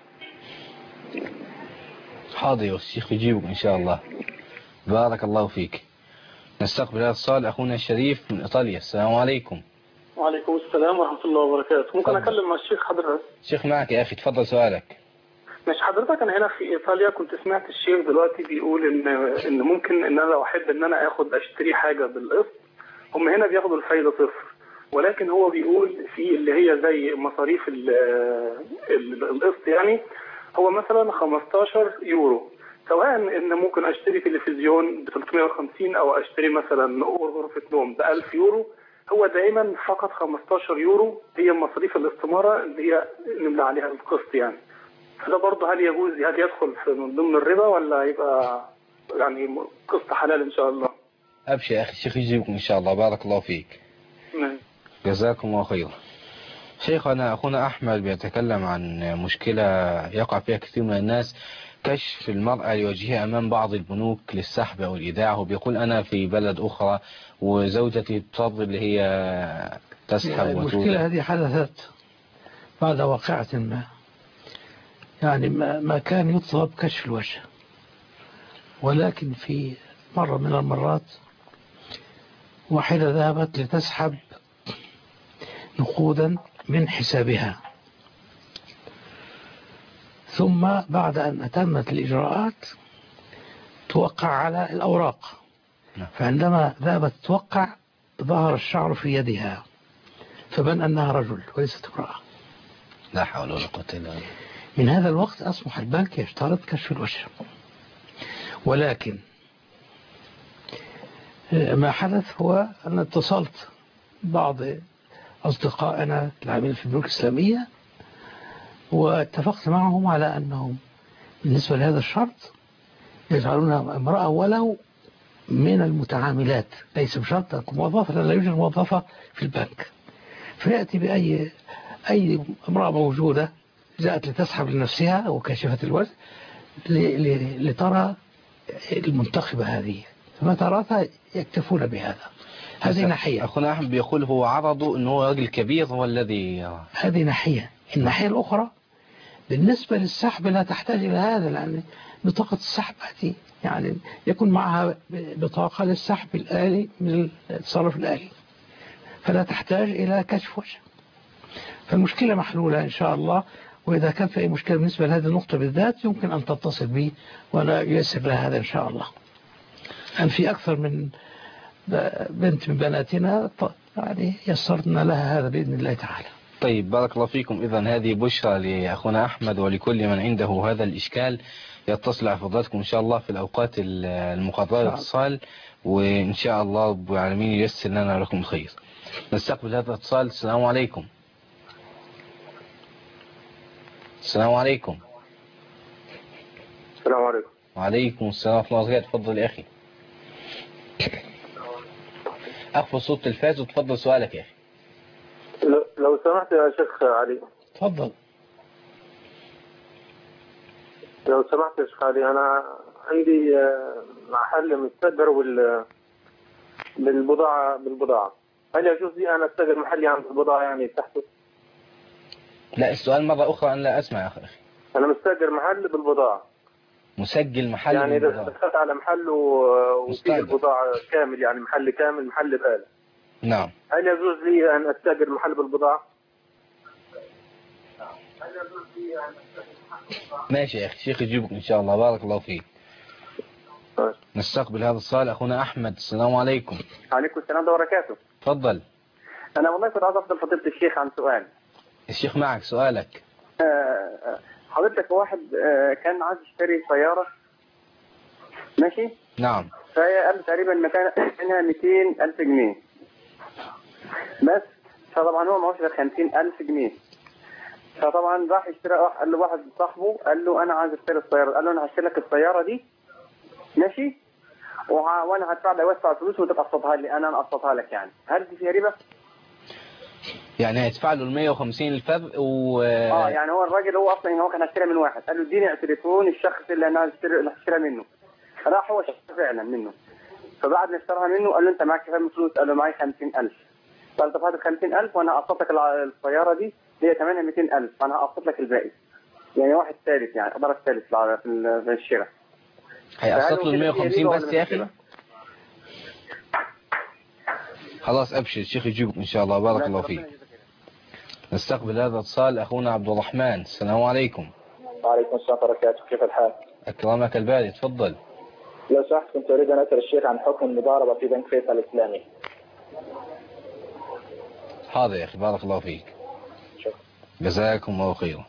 حاضر يا الشيخ يجيبك إن شاء الله. بارك الله فيك. نستقبل هذا السؤال أخونا الشريف من إيطاليا، السلام عليكم. وعليكم السلام ورحمة الله وبركاته. ممكن فضل. أكلم مع الشيخ حضرتك؟ الشيخ معك يا أخي، تفضل سؤالك. ماشي حضرتك. أنا هنا في إيطاليا كنت سمعت الشيخ دلوقتي بيقول إن إن ممكن إن أنا لو أحب إن أنا آخد أشتري حاجة بالقسط، هم هنا بياخدوا الفايدة صفر، ولكن هو بيقول في اللي هي زي مصاريف القسط، يعني هو مثلا خمستاشر يورو، سواء إن ممكن أشتري تلفزيون ب ثلاثمائة وخمسين أو أشتري مثلا غرفة نوم ب ألف يورو، هو دائما فقط خمستاشر يورو هي مصاريف الاستمارة اللي هي نملى عليها القسط يعني. فده برضه هل يجوز، هل يدخل في من ضمن الربا ولا يبقى يعني قسط حلال إن شاء الله؟ أبشر يا أخي، الشيخ يجيبكم إن شاء الله. بارك الله فيك. نعم. جزاكم الله خيرا. شيخنا أخونا أحمد بيتكلم عن مشكلة يقع فيها كثير من الناس، كشف المرأة لوجهها أمام بعض البنوك للسحب أو الإيداع، وبيقول أنا في بلد أخرى وزوجتي تفضل اللي هي تسحب. المشكلة هذه حدثت بعد واقعة ما، يعني ما كان يطلب كشف الوجه، ولكن في مرة من المرات واحدة ذهبت لتسحب نقودا من حسابها، ثم بعد أن أتمت الإجراءات توقع على الأوراق، فعندما ذهبت توقع ظهر الشعر في يدها، فبان أنها رجل وليست امرأة. لا حول ولا قوة إلا بالله. من هذا الوقت أصبح البنك يشترط كشف الوجه، ولكن ما حدث هو أن اتصلت بعض أصدقائنا العاملين في البنوك الإسلامية، واتفقت معهم على أنهم بالنسبة لهذا الشرط يجعلونها امرأة ولو من المتعاملات، ليس بشرط أن تكون موظفة، لا يوجد موظفة في البنك، فيأتي بأي أي امرأة موجودة جاءت لتسحب لنفسها وكشفت الوجه لترى المنتخبة هذه، فما تراها يكتفون بهذا. هذه ناحية. أخونا أحمد بيقول هو عرضه أنه هو راجل كبير هو الذي يرى. هذه ناحية. الناحية الأخرى بالنسبة للسحب لا تحتاج إلى هذا، لأن بطاقة السحب هذه يعني يكون معها بطاقة للسحب الآلي من التصرف الآلي، فلا تحتاج إلى كشف وجه. فالمشكلة محلولة إن شاء الله، وإذا كان في أي مشكلة بالنسبة لهذه النقطة بالذات يمكن أن تتصل بي وأنا ييسر لها هذا إن شاء الله. أن في أكثر من بنت من بناتنا يعني يسرنا لها هذا بإذن الله تعالى. طيب بارك الله فيكم. إذن هذه بشرى لأخونا أحمد ولكل من عنده هذا الإشكال يتصل على فضلاتكم إن شاء الله في الأوقات المقررة للاتصال، وإن شاء الله رب العالمين ييسر لنا ولكم الخير. نستقبل هذا الاتصال. السلام عليكم. السلام عليكم. السلام عليكم. وعليكم السلام ورحمة الله وبركاته. تفضل يا أخي. أخفض صوت التلفاز وتفضل سؤالك يا أخي. لو سمحت يا شيخ علي. تفضل. لو سمحت يا شيخ علي، أنا عندي محل مستأجر بال بالبضاعة بالبضاعة هل يجوز لي أن أستأجر محلي عن البضاعة يعني تحته؟ لا، السؤال مرة أخرى أنا لا أسمع يا أخي. أنا مستأجر محل بالبضاعة. مسجل محل يعني إذا بالبضاعة. دخلت على محل وفيه البضاعة كامل، يعني محل كامل، محل بآلة. نعم. هل يجوز لي أن أستأجر محل بالبضاعة؟ ماشي يا أخي، الشيخ يجيبك إن شاء الله. بارك الله فيك. نستقبل هذا السؤال. أخونا أحمد. السلام عليكم. وعليكم السلام وبركاته. تفضل. أنا والله كنت عايز أسأل فضيلة الشيخ عن سؤال. الشيخ معك، سؤالك. أه حضرتك واحد أه كان عايز يشتري سيارة، ماشي؟ نعم. فهي قال تقريبا مكانها مئتين ألف جنيه بس، فطبعا هو معهوش غير خمسين ألف جنيه، فطبعا راح يشتري. قال له واحد صاحبه قال له أنا عايز أشتري السيارة، قال له أنا هشتري لك السيارة دي ماشي، وع... وانا هدفع لك وسع الفلوس وتقسطها لي، انا اقسطها لك. يعني هل دي فيها ربا؟ يعني هيدفع له ال مية وخمسين الفرق و اه يعني هو الراجل هو اصلا هو كان هيشتري من واحد، قال له اديني تليفون الشخص اللي انا هشتري اللي هشتري منه، راح هو اشترى فعلا منه. فبعد ما اشتراها منه قال له انت معاك كام فلوس؟ قال له معايا خمسين ألف. قال طب هات ال خمسين ألف وانا هقسط لك السياره دي اللي هي ثمنها مئتين ألف، فانا هقسط لك الباقي. يعني واحد ثالث، يعني طرف ثالث في الشراء. هيقسط له ال مية وخمسين بس يا أخي؟ خلاص أبشر، الشيخ يجيبك إن شاء الله. بارك الله فيك. نستقبل هذا الاتصال. أخونا عبد الرحمن. السلام عليكم. وعليكم السلام ورحمة الله وبركاته. كيف الحال؟ أكرمك الباري. تفضل. لو سمحت كنت أريد أن أسأل الشيخ عن حكم المضاربة في بنك فيصل الإسلامي. حاضر يا أخي، بارك الله فيك. شكرا. جزاكم الله خيرا.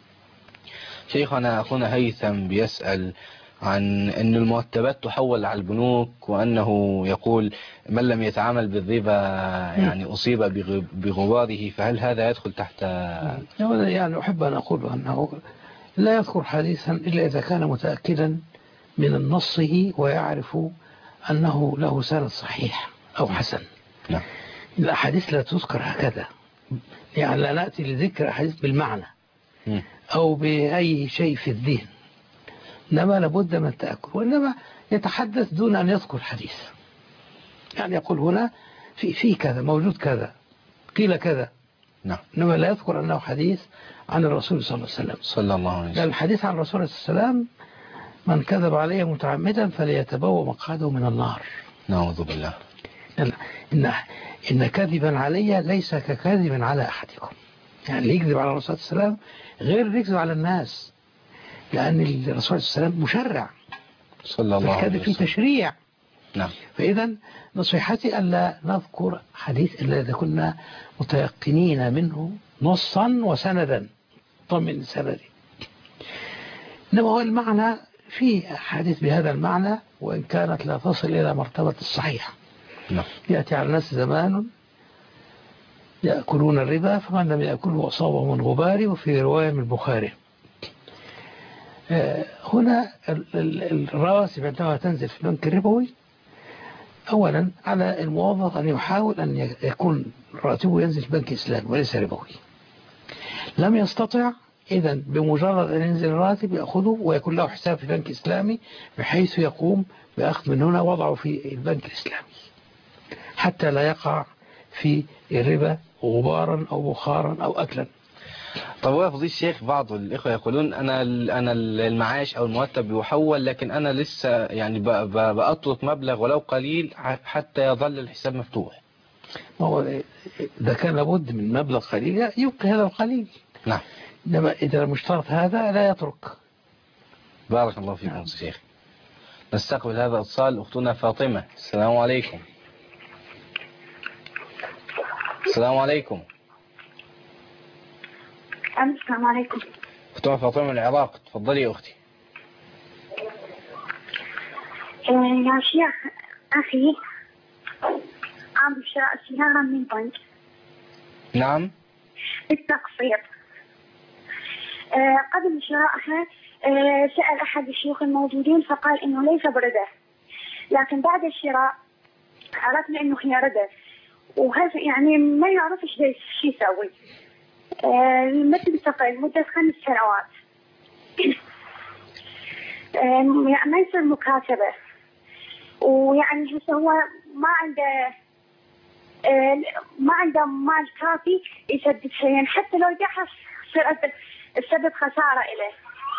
شيخنا أخونا هيثم بيسأل عن أن المرتبات تحول على البنوك، وأنه يقول من لم يتعامل بالربا يعني أصيب بغباره، فهل هذا يدخل تحت؟ يعني أحب أن أقول أنه لا يذكر حديثا إلا إذا كان متأكدا من نصه ويعرف أنه له سند صحيح أو حسن. نعم. الأحاديث لا تذكر هكذا، يعني لا نأتي لذكر أحاديث بالمعنى أو بأي شيء في الذهن، إنما لابد من التأكد، وإنما يتحدث دون أن يذكر حديث. يعني يقول هنا في في كذا موجود كذا قيل كذا، نعم، إنما لا يذكر أنه حديث عن الرسول صلى الله عليه وسلم. صلى الله عليه وسلم. لأن الحديث عن الرسول صلى الله عليه وسلم من كذب عليه متعمدا فليتبوأ مقعده من النار. نعوذ بالله. إن إن, إن كذبا علي ليس ككذب على أحدكم. يعني اللي يكذب على الرسول صلى الله عليه وسلم غير اللي يكذب على الناس، لأن الرسول صلى الله عليه وسلم مشرع، صلى الله عليه وسلم، الكذب في تشريع. نعم. فإذا نصيحتي ألا نذكر حديث إلا إذا كنا متيقنين منه نصا وسندا طمن سندي. إنما هو المعنى في حديث بهذا المعنى، وإن كانت لا تصل إلى مرتبة الصحيح. نعم. يأتي على الناس زمان يأكلون الربا فمن لم يأكله أصابه من غبار، وفي رواية من البخاري. هنا الرواتب عندما تنزل في البنك الربوي، أولا على الموظف أن يحاول أن يكون راتبه ينزل في بنك إسلامي وليس ربوي. لم يستطع، إذن بمجرد أن ينزل الراتب يأخذه ويكون له حساب في بنك إسلامي، بحيث يقوم بأخذ من هنا وضعه في البنك الإسلامي حتى لا يقع في الربا غبارا أو بخارا أو أكلا. طب هو فضيل الشيخ بعض الإخوة يقولون أنا أنا المعاش أو المرتب يحول، لكن أنا لسه يعني بأترك مبلغ ولو قليل حتى يظل الحساب مفتوح. ما هو إذا كان لابد من مبلغ قليل يبقى هذا القليل. نعم. إنما إذا مشترط هذا لا يترك. بارك الله فيكم. نعم. شيخ نستقبل هذا الاتصال. أختنا فاطمة. السلام عليكم. السلام عليكم. السلام عليكم. فتوى فاطمة من العراق، تفضلي يا أختي. يا شيخ أخي عم شراء سيارة من بنك. نعم. بالتقسيط. قبل شرائها سأل أحد الشيوخ الموجودين فقال إنه ليس برده، لكن بعد الشراء عرفنا إنه هي رده، وهذا يعني ما يعرف إيش شو يسوي. مثل استقل مدة خمس سنوات يعني ما يصير مكاتبة، ويعني هسه هو ما عنده ما عنده مال كافي يسدد شيئا، حتى لو يحص يصير السبب خسارة إليه.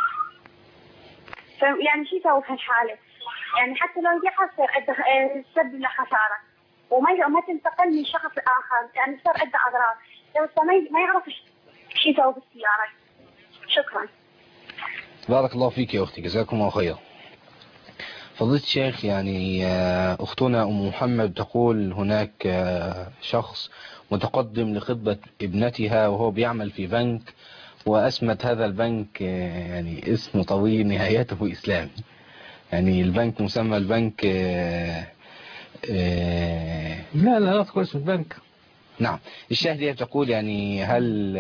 يعني شو يسوي في هالحالة؟ يعني حتى لو يحص يسبب له خسارة وما ما تنتقل من شخص لآخر، يعني صار عنده أضرار، بس ما يعرف شو يسوي بالسيارة. شكرا. بارك الله فيك يا أختي، جزاكم الله خيرا. فضيلة الشيخ، يعني أختنا أم محمد تقول هناك شخص متقدم لخطبة ابنتها وهو بيعمل في بنك، وأسمت هذا البنك يعني اسم طويل نهايته إسلامي، يعني البنك مسمى البنك لا لا لا تقول اسم البنك. نعم. الشاهدية تقول يعني هل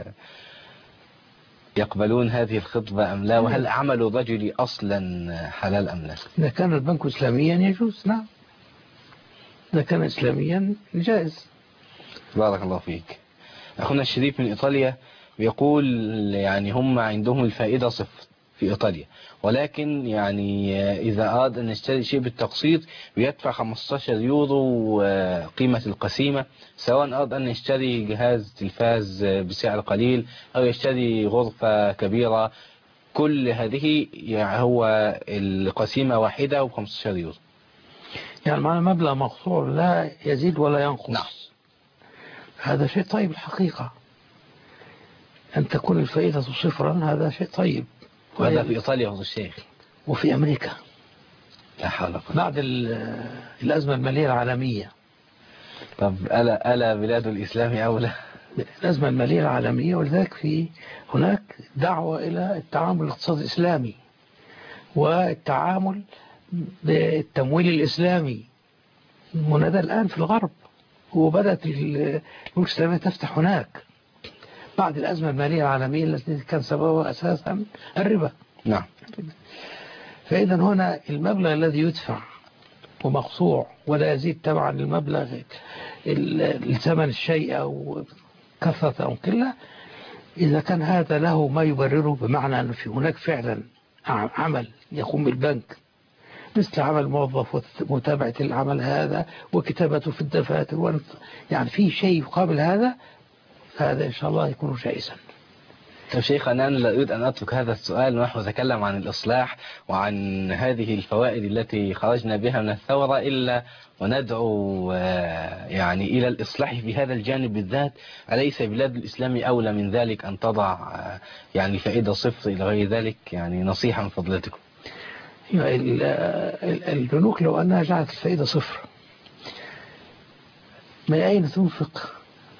يقبلون هذه الخطبة أم لا، وهل عمل الرجل أصلا حلال أم لا؟ إذا كان البنك إسلاميا يجوز، نعم. إذا كان إسلاميا جائز. بارك الله فيك. أخونا الشريف من إيطاليا بيقول يعني هم عندهم الفائدة صفر في إيطاليا، ولكن يعني إذا أراد أن يشتري شيء بالتقسيط بيدفع خمسة عشر يورو قيمة القسيمة، سواء أراد أن يشتري جهاز تلفاز بسعر قليل أو يشتري غرفة كبيرة، كل هذه يعني هو القسيمة واحدة وخمسة عشر يورو. يعني معنا مبلغ مقطوع لا يزيد ولا ينقص. نعم. هذا شيء طيب الحقيقة، أن تكون الفائدة صفرا، هذا شيء طيب. وهذا في إيطاليا يا الشيخ. وفي أمريكا لا حول بعد الأزمة المالية العالمية. طب ألا ألا بلاد الإسلام أولى؟ الأزمة المالية العالمية، ولذلك في هناك دعوة إلى التعامل الاقتصادي الإسلامي والتعامل بالتمويل الإسلامي منادى الآن في الغرب، وبدأت البنوك الإسلامية تفتح هناك بعد الأزمة المالية العالمية التي كان سببها أساسا الربا. نعم. فإذا هنا المبلغ الذي يدفع ومقطوع ولا يزيد تبعا للمبلغ الثمن الشيء أو كثرة أو قلة، إذا كان هذا له ما يبرره، بمعنى أنه في هناك فعلا عمل يقوم بالبنك مثل عمل موظف ومتابعة العمل هذا وكتابته في الدفاتر، يعني في شيء يقابل هذا، هذا إن شاء الله يكون جائزا. طيب شيخ، أنا لا أريد أن أترك هذا السؤال ونحن نتكلم عن الإصلاح وعن هذه الفوائد التي خرجنا بها من الثورة إلا وندعو يعني إلى الإصلاح في هذا الجانب بالذات. أليس بلاد الإسلام أولى من ذلك أن تضع يعني فائدة صفر إلى غير ذلك؟ يعني نصيحة من فضلتكم. البنوك لو أنها جعلت الفائدة صفر، من أين تنفق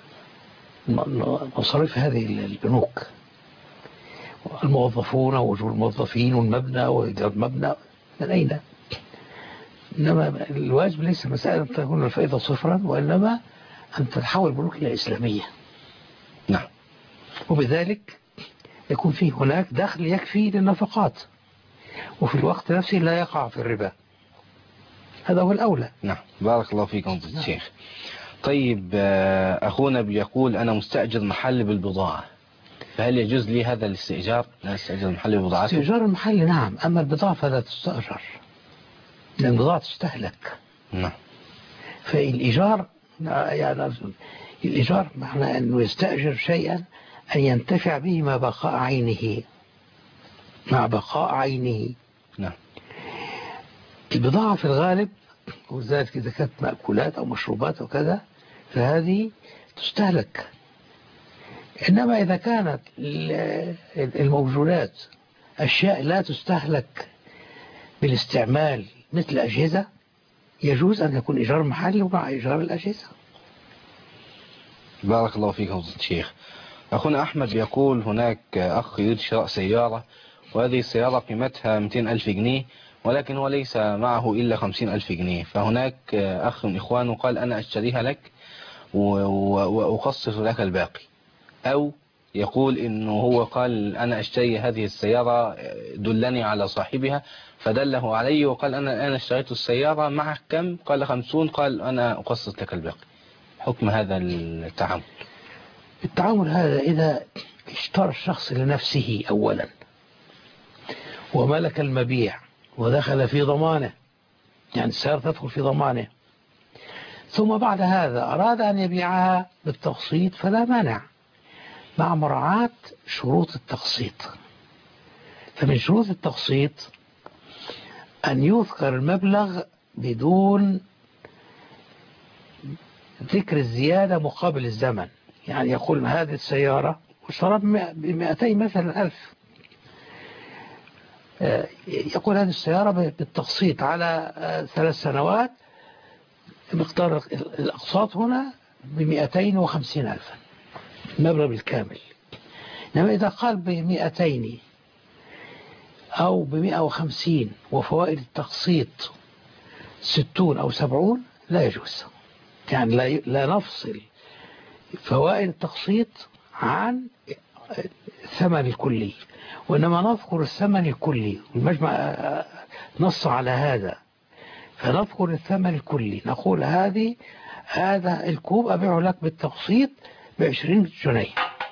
مصاريف هذه البنوك؟ الموظفون ووجوه الموظفين والمبنى وإدارة المبنى من أين؟ إنما الواجب ليس مسألة أن تكون الفائدة صفرا، وإنما أن تتحول البنوك إلى إسلامية. نعم. وبذلك يكون فيه هناك دخل يكفي للنفقات، وفي الوقت نفسه لا يقع في الربا. هذا هو الأولى. نعم. بارك الله فيكم فضيلة الشيخ. طيب أخونا بيقول أنا مستأجر محل بالبضاعة، فهل يجوز لي هذا الاستئجار؟ أنا استأجر المحل بالبضاعة. استئجار المحل نعم، أما البضاعة فلا تستأجر، لأن البضاعة تستهلك. نعم. فالإيجار يعني الإيجار معنى أنه يستأجر شيئا أن ينتفع به مع بقاء عينه، مع بقاء عينه. نعم. البضاعة في الغالب، وذلك إذا كانت مأكولات أو مشروبات أو كذا، فهذه تستهلك. إنما إذا كانت الموجودات أشياء لا تستهلك بالاستعمال مثل أجهزة، يجوز أن يكون إيجار محلي ومع إيجار الأجهزة. بارك الله فيك يا شيخ. أخونا أحمد بيقول هناك أخ يريد شراء سيارة، وهذه السيارة قيمتها مئتين ألف جنيه، ولكن هو ليس معه إلا خمسين ألف جنيه. فهناك أخ من إخوانه قال أنا أشتريها لك وأقسط لك الباقي، أو يقول إنه هو قال أنا أشتري هذه السيارة دلني على صاحبها، فدله علي وقال أنا أنا اشتريت السيارة معك كم؟ قال خمسون، قال أنا أقسط لك الباقي. حكم هذا التعامل؟ التعامل هذا إذا اشترى الشخص لنفسه أولا وملك المبيع ودخل في ضمانه، يعني السيارة تدخل في ضمانه، ثم بعد هذا أراد أن يبيعها بالتقسيط فلا مانع، مع مراعاة شروط التقسيط. فمن شروط التقسيط أن يذكر المبلغ بدون ذكر الزيادة مقابل الزمن. يعني يقول هذه السيارة واشترى بمئتين مثلا ألف، يقول هذه السيارة بالتقسيط على ثلاث سنوات مقدار الأقساط هنا بمئتين وخمسين ألفا، المبلغ بالكامل. إنما إذا قال بمئتين أو بمئة وخمسين وفوائد التقسيط ستون أو سبعون لا يجوز. يعني لا لا نفصل فوائد التقسيط عن الثمن الكلي، وإنما نذكر الثمن الكلي، المجمع نص على هذا، فنذكر الثمن الكلي، نقول هذه هذا الكوب أبيعه لك بالتقسيط بعشرين جنيه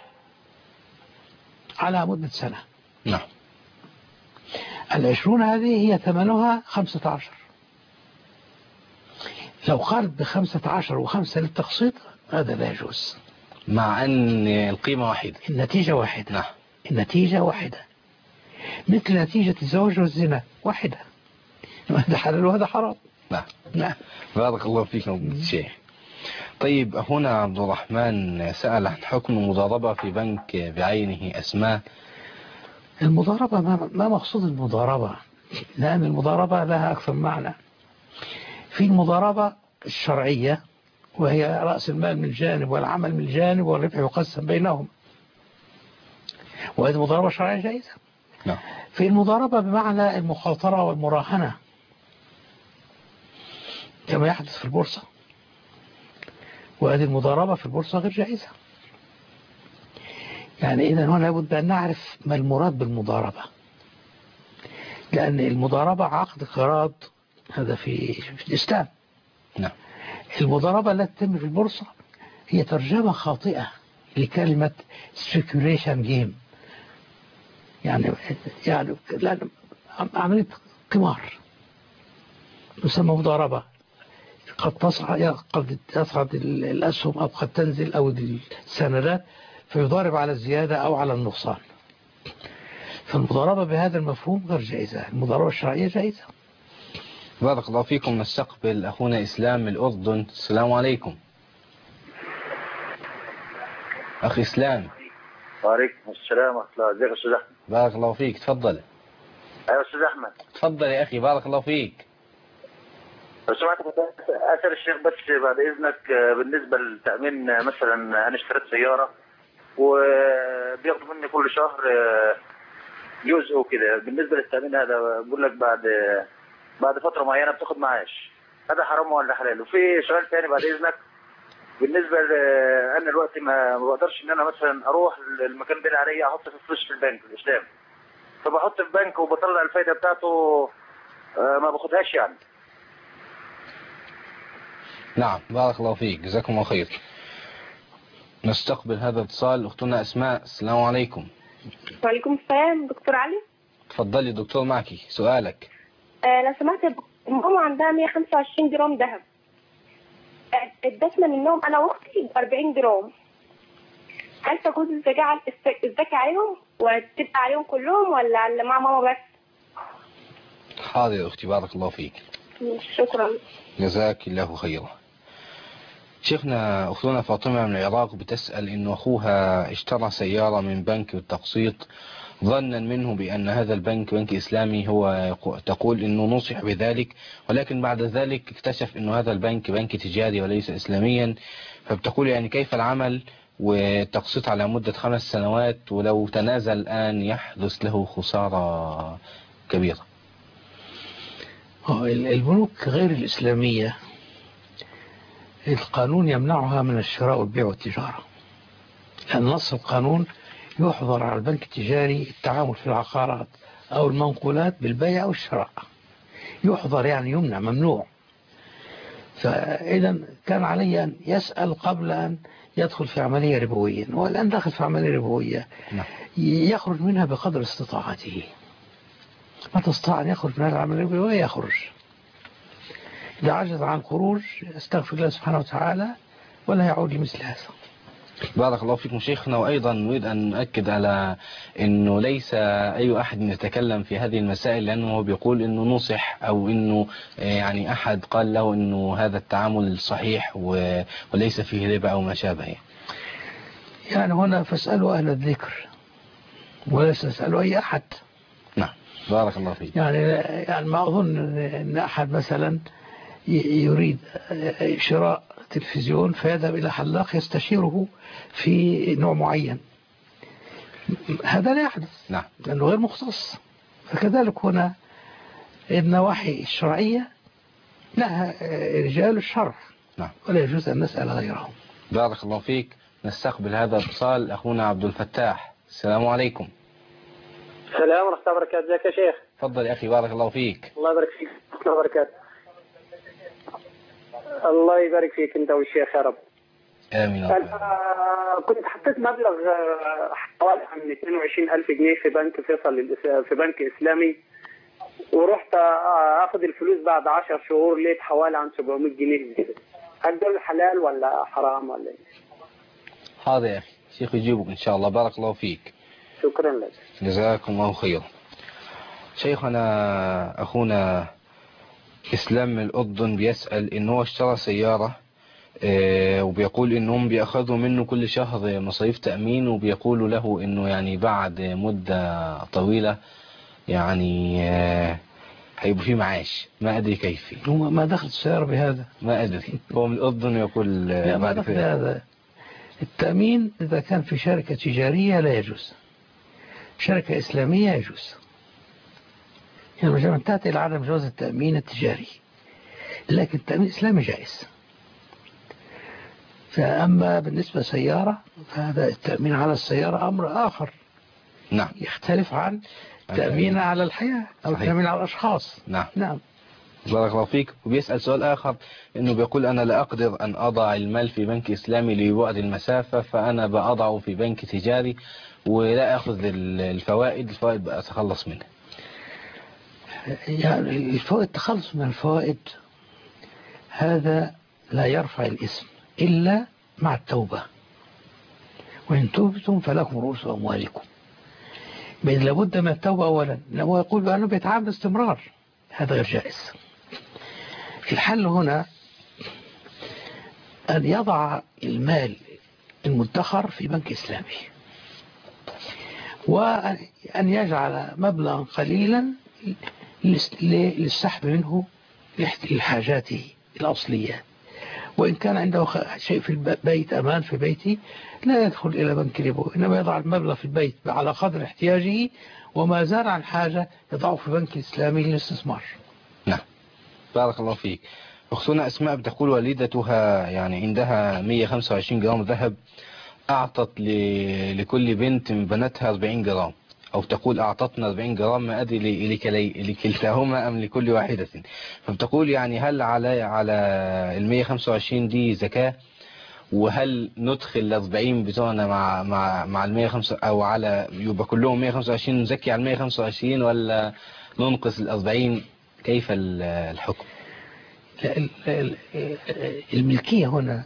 على مدة سنة. نعم. العشرون هذه هي ثمنها خمسة عشر. لو قال بخمسة عشر وخمسة للتقسيط هذا لا يجوز، مع أن القيمة واحدة، النتيجة واحدة. نعم. النتيجة واحدة، مثل نتيجة الزواج والزنا واحدة، هذا حلال وهذا حرام. نعم. نعم. بارك الله فيكم الشيخ. طيب هنا عبد الرحمن سأل عن حكم المضاربة في بنك بعينه أسماء. المضاربة ما مقصود المضاربة؟ لأن المضاربة لها أكثر معنى. في المضاربة الشرعية وهي رأس المال من جانب والعمل من جانب والربح يقسم بينهم، وهذه مضاربة شرعية جائزة. نعم. في المضاربة بمعنى المخاطرة والمراهنة كما يحدث في البورصة، وهذه المضاربة في البورصة غير جائزة. يعني إذن هنا لابد أن نعرف ما المراد بالمضاربة، لأن المضاربة عقد قراض، هذا في, في الإسلام. نعم. المضاربة التي تتم في البورصة هي ترجمة خاطئة لكلمة speculation game، يعني يعني عملية قمار تسمى مضاربة. قد تصعد قد تصعد الأسهم أو قد تنزل أو السندات فيضارب على الزيادة أو على النقصان. فالمضاربة بهذا المفهوم غير جائزة، المضاربة الشرعية جائزة. بارك الله فيكم. نستقبل أخونا إسلام من الأردن. السلام عليكم. أخي إسلام. وعليكم السلام ورحمة الله. ازيك يا أستاذ أحمد؟ بارك الله فيك. تفضل. أيوة أستاذ أحمد. تفضل يا أخي. بارك الله فيك. لو سمحت كنت أسأل الشيخ بس بعد إذنك بالنسبة للتأمين. مثلا أنا اشتريت سيارة وبياخدوا مني كل شهر جزء وكده. بالنسبة للتأمين هذا بقول لك بعد بعد فترة معينة بتاخد معاش، هذا حرام ولا حلال؟ وفي سؤال ثاني بعد إذنك بالنسبة أنا دلوقتي ما بقدرش إن أنا مثلا أروح المكان اللي عليا أحط في فلوس في البنك الإسلام، فبحط في بنك وبطلع الفايدة بتاعته ما باخدهاش يعني. نعم. بارك الله فيك. جزاكم الله خير. نستقبل هذا الاتصال. أختنا أسماء. السلام عليكم. وعليكم السلام. دكتور علي. تفضلي دكتور معك سؤالك. آه لو سمحت، ماما عندها مية وخمسة وعشرين جرام ذهب، ادتنا منهم انا واختي ب أربعين جرام، هل تجوز الزكاة الزكاة عليهم وتبقى عليهم كلهم ولا على مع ماما بس؟ حاضر يا أختي. بارك الله فيك. شكرا. جزاك الله خيرا. شيخنا أختنا فاطمة من العراق بتسأل إنه أخوها اشترى سيارة من بنك بالتقسيط، ظنا منه بأن هذا البنك بنك إسلامي، هو تقول أنه نصح بذلك، ولكن بعد ذلك اكتشف أنه هذا البنك بنك تجاري وليس إسلاميا. فبتقول يعني كيف العمل والتقسيط على مدة خمس سنوات، ولو تنازل الآن يحدث له خسارة كبيرة؟ البنوك غير الإسلامية القانون يمنعها من الشراء والبيع والتجارة، لأن نص القانون يحظر على البنك التجاري التعامل في العقارات أو المنقولات بالبيع أو الشراء، يحظر يعني يمنع، ممنوع. فإذا كان عليه أن يسأل قبل أن يدخل في عملية ربوية، والآن دخل في عملية ربوية يخرج منها بقدر استطاعته. ما تستطيع أن يخرج من هذه العملية الربوية يخرج، إذا عجز عن خروج استغفر الله سبحانه وتعالى ولا يعود لمثل هذا. بارك الله فيكم شيخنا. وأيضا نريد أن نؤكد على أنه ليس أي أحد يتكلم في هذه المسائل لأنه بيقول أنه نصح أو أنه يعني أحد قال له أنه هذا التعامل صحيح وليس فيه ربا أو ما شابه. يعني هنا فاسألوا أهل الذكر وليس اسألوا أي أحد. نعم بارك الله فيك. يعني يعني ما أظن أن أحد مثلا يريد شراء تلفزيون فيذهب إلى حلاق يستشيره في نوع معين، هذا لا يحدث. نعم. لأنه غير مختص. فكذلك هنا النواحي الشرعية لها رجال الشرع. نعم. ولا يجوز أن نسأل غيرهم. بارك الله فيك. نستقبل هذا الاتصال أخونا عبد الفتاح. السلام عليكم. السلام ورحمة الله وبركاته. ازيك يا شيخ؟ تفضل يا أخي بارك الله فيك. الله يبارك فيك. ورحمة الله وبركاته. الله يبارك فيك انت والشيخ يا رب. امين. انا كنت حطيت مبلغ حوالي اثنين وعشرين ألف جنيه في بنك فيصل، في بنك اسلامي، ورحت اخذ الفلوس بعد عشر شهور لقيت حوالي عن سبعمائة جنيه زياده. هل دول حلال ولا حرام ولا ايه؟ حاضر يا اخي، شيخ يجيبك ان شاء الله. بارك الله فيك. شكرا لك. جزاكم الله خيرا. شيخنا اخونا اسلام من الاردن بيسأل ان هو اشترى سيارة اه وبيقول انهم بياخذوا منه كل شهر مصاريف تأمين، وبيقولوا له انه يعني بعد مدة طويلة يعني اه هيبقى في معاش. ما ادري كيف. هو ما دخل السيارة بهذا؟ ما ادري. هو من الاردن يقول لا ما دخل هذا. التأمين اذا كان في شركة تجارية لا يجوز، شركة اسلامية يجوز. يعني لما تأتي إلى عدم جواز التأمين التجاري، لكن التأمين الإسلامي جائز. فأما بالنسبة سيارة فهذا التأمين على السيارة أمر آخر. نعم. يختلف عن التأمين على الحياة أو التأمين على الأشخاص. نعم. نعم. بارك الله فيك. وبيسأل سؤال آخر إنه بيقول أنا لا أقدر أن أضع المال في بنك إسلامي لبعد المسافة، فأنا بأضعه في بنك تجاري ولا أخذ الفوائد، الفوائد بأتخلص منها. يعني الفوائد، التخلص من الفوائد هذا لا يرفع الاسم إلا مع التوبة، وإن توبتم فلكم رؤوس أموالكم. بإذن لابد من التوبة أولا. هو يقول بأنه بيتعامل باستمرار، هذا غير جائز. الحل هنا أن يضع المال المدخر في بنك إسلامي، وأن يجعل مبلغا قليلا للسحب منه لحاجاته الأصلية. وإن كان عنده شيء في البيت، أمان في بيته، لا يدخل إلى بنك ربوي، إنما يضع المبلغ في البيت على قدر احتياجه، وما زال عن حاجة يضعه في بنك إسلامي للاستثمار. نعم. بارك الله فيك. أختنا أسماء بتقول والدتها يعني عندها مئة وخمسة وعشرين جرام ذهب، أعطت لكل بنت من بناتها أربعين جرام، أو تقول أعطتنا أربعين جرام، ما أدري لكلتاهما أم لكل واحدة. فبتقول يعني هل على على ال مئة وخمسة وعشرين دي زكاة؟ وهل ندخل ال أربعين بتوعنا مع مع مع ال مئة وخمسة، أو على يبقى كلهم مئة وخمسة وعشرين نزكي على ال مئة وخمسة وعشرين، ولا ننقص ال أربعين؟ كيف الحكم؟ الملكية هنا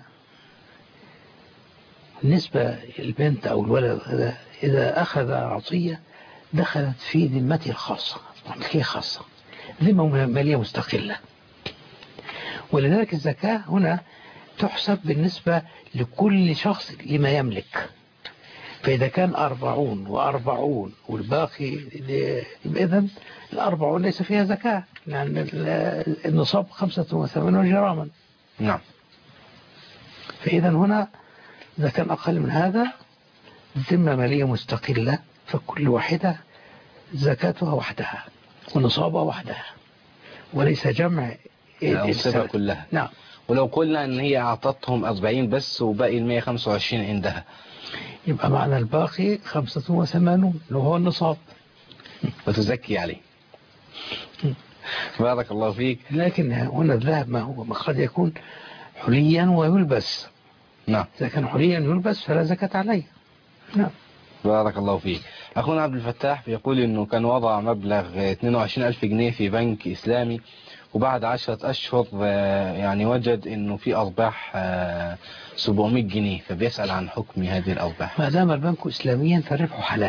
بالنسبة للبنت أو الولد هذا إذا أخذ عطية دخلت في ذمته الخاصة، ملكية خاصة، ذمة مالية مستقلة. ولذلك الزكاة هنا تحسب بالنسبة لكل شخص لما يملك. فإذا كان أربعون وأربعون والباقي إذن الأربعون ليس فيها زكاة لأن النصاب خمسة وثمانون جراما. نعم. فإذا هنا إذا كان أقل من هذا ذمة مالية مستقلة فكل واحدة زكاتها وحدها ونصابها وحدها وليس جمع الصفة كلها. نعم. ولو قلنا أن هي أعطتهم أربعين بس وباقي المية خمسة وعشرين عندها يبقى معنى الباقي خمسة وثمانون اللي هو النصاب وتزكي عليه. بارك الله فيك. لكن هنا الذهب ما هو ما قد يكون حليا ويلبس. نعم. إذا كان حليا يلبس فلا زكاة عليه. نعم. بارك الله فيك. أخونا عبد الفتاح بيقول إنه كان وضع مبلغ اثنين وعشرين ألف جنيه في بنك إسلامي وبعد عشرة أشهر يعني وجد إنه في أرباح سبعمائة جنيه فبيسأل عن حكم هذه الأرباح. ما دام البنك إسلاميا فربحه حلال.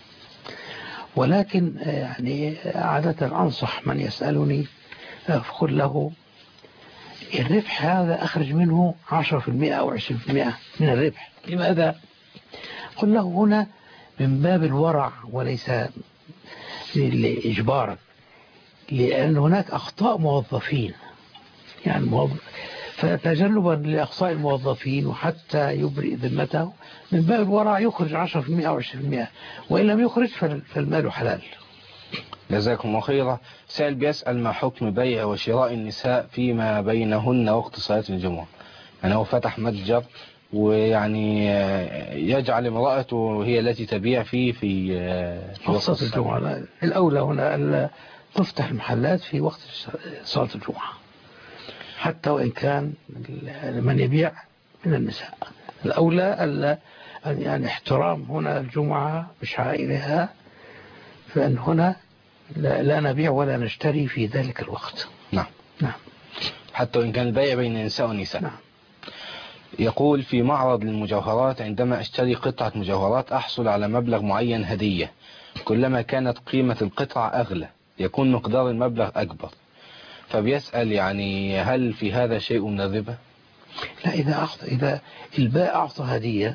ولكن يعني عادة أنصح من يسألني فقل له الربح هذا أخرج منه عشرة في المئة أو عشرين في المئة من الربح. لماذا؟ قل له هنا من باب الورع وليس لإجبارك لأن هناك أخطاء موظفين يعني موظف فتجنبا لأخطاء الموظفين وحتى يبرئ ذمته من باب الورع يخرج عشرة في المئة أو عشرين في المئة وإن لم يخرج فالمال حلال. جزاكم الله خيرا. سائل بيسأل ما حكم بيع وشراء النساء فيما بينهن وقت صلاة الجمعة. يعني هو فتح متجر ويعني يجعل امرأته هي التي تبيع فيه في وقت صلاة الجمعة. الأولى هنا تفتح المحلات في وقت صلاة الجمعة حتى وإن كان من يبيع من النساء. الأولى يعني احترام هنا الجمعة بشعائرها فإن هنا لا, لا نبيع ولا نشتري في ذلك الوقت. نعم. نعم. حتى وإن كان البيع بين نساء ونساء. نعم. يقول في معرض للمجوهرات عندما أشتري قطعة مجوهرات أحصل على مبلغ معين هدية كلما كانت قيمة القطعة أغلى يكون مقدار المبلغ أكبر فبيسأل يعني هل في هذا شيء من الربا؟ لا إذا أعطى إذا البائع أعطى هدية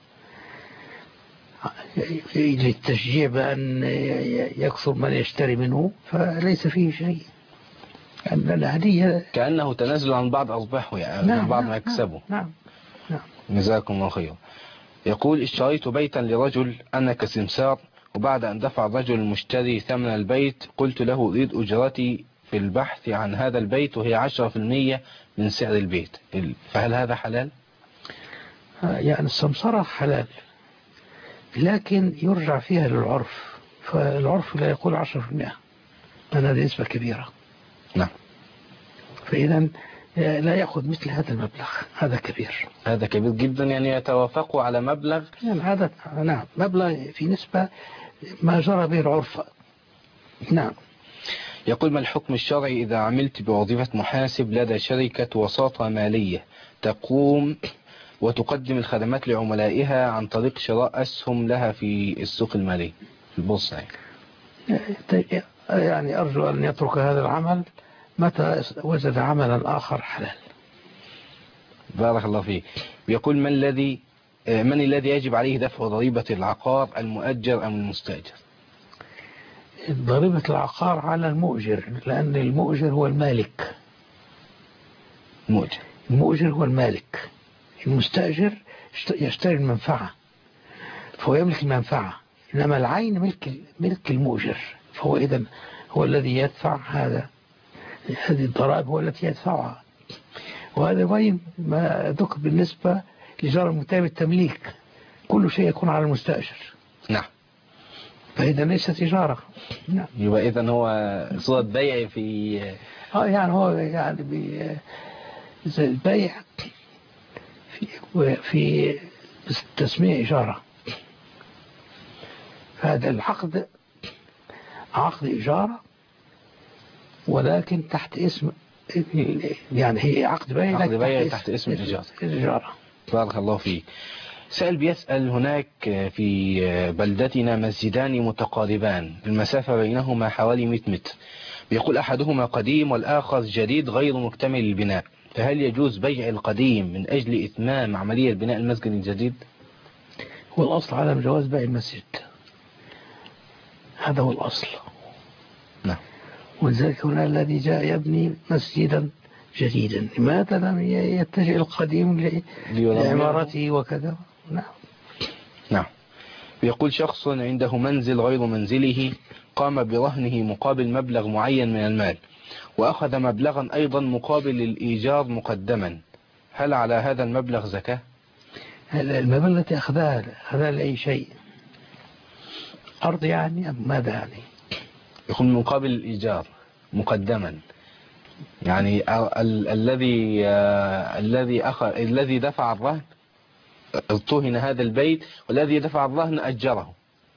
للتشجيع بأن يكثر من يشتري منه فليس فيه شيء لأن هدية كأنه تنازل عن بعض أرباحه يعني نعم بعض نعم ما يكسبه. نعم نعم. جزاكم الله خيرا. يقول اشتريت بيتا لرجل أنا كسمسار وبعد أن دفع الرجل المشتري ثمن البيت قلت له أريد أجرتي في البحث عن هذا البيت وهي عشرة في المية من سعر البيت فهل هذا حلال؟ يعني السمسرة حلال لكن يرجع فيها للعرف فالعرف لا يقول عشرة في المئة لأن هذه نسبة كبيرة. نعم. فإذا لا يأخذ مثل هذا المبلغ هذا كبير. هذا كبير جدا يعني يتوافقوا على مبلغ يعني هذا نعم مبلغ في نسبة ما جرى به العرف. نعم. يقول ما الحكم الشرعي إذا عملت بوظيفة محاسب لدى شركة وساطة مالية تقوم وتقدم الخدمات لعملائها عن طريق شراء أسهم لها في السوق المالي في البورصة يعني. يعني أرجو أن يترك هذا العمل متى وجد عملا آخر حلال. بارك الله فيك. يقول من الذي من الذي يجب عليه دفع ضريبة العقار المؤجر أم المستأجر؟ ضريبة العقار على المؤجر لأن المؤجر هو المالك. المؤجر المؤجر هو المالك. المستأجر يشتري المنفعة فهو يملك المنفعة إنما العين ملك ملك المؤجر فهو إذن هو الذي يدفع هذا هذه الضرائب هو التي يدفعها. وهذا باين ما ذكر بالنسبة لجار المتابع التمليك كل شيء يكون على المستأجر. نعم. فإذا ليس تجارة. نعم. يبقى إذن هو صورة بيع في اه يعني هو يعني بي زي البيع في في تسمية إجارة. هذا العقد عقد إجارة ولكن تحت اسم يعني هي عقد بيع عقد بيع تحت, تحت اسم الإجارة. الإجارة. بارك الله فيك. سائل بيسأل هناك في بلدتنا مسجدان متقاربان المسافة بينهما حوالي مئة متر بيقول أحدهما قديم والآخر جديد غير مكتمل البناء فهل يجوز بيع القديم من أجل إتمام عملية بناء المسجد الجديد؟ هو الأصل عدم جواز بيع المسجد، هذا هو الأصل. نعم. ولذلك هنا الذي جاء يبني مسجدا جديدا لماذا لم يتجه القديم لعمارته وكذا؟ نعم. نعم. يقول شخص عنده منزل غير منزله قام برهنه مقابل مبلغ معين من المال، وأخذ مبلغا أيضا مقابل الإيجار مقدما، هل على هذا المبلغ زكاة؟ المبلغ التي أخذها أخذها لأي شيء، أرض يعني أم ماذا يعني؟ يكون مقابل الإيجار مقدما، يعني ال الذي الذي أخذ الذي دفع الرهن ارتهن هذا البيت، والذي دفع الرهن أجره.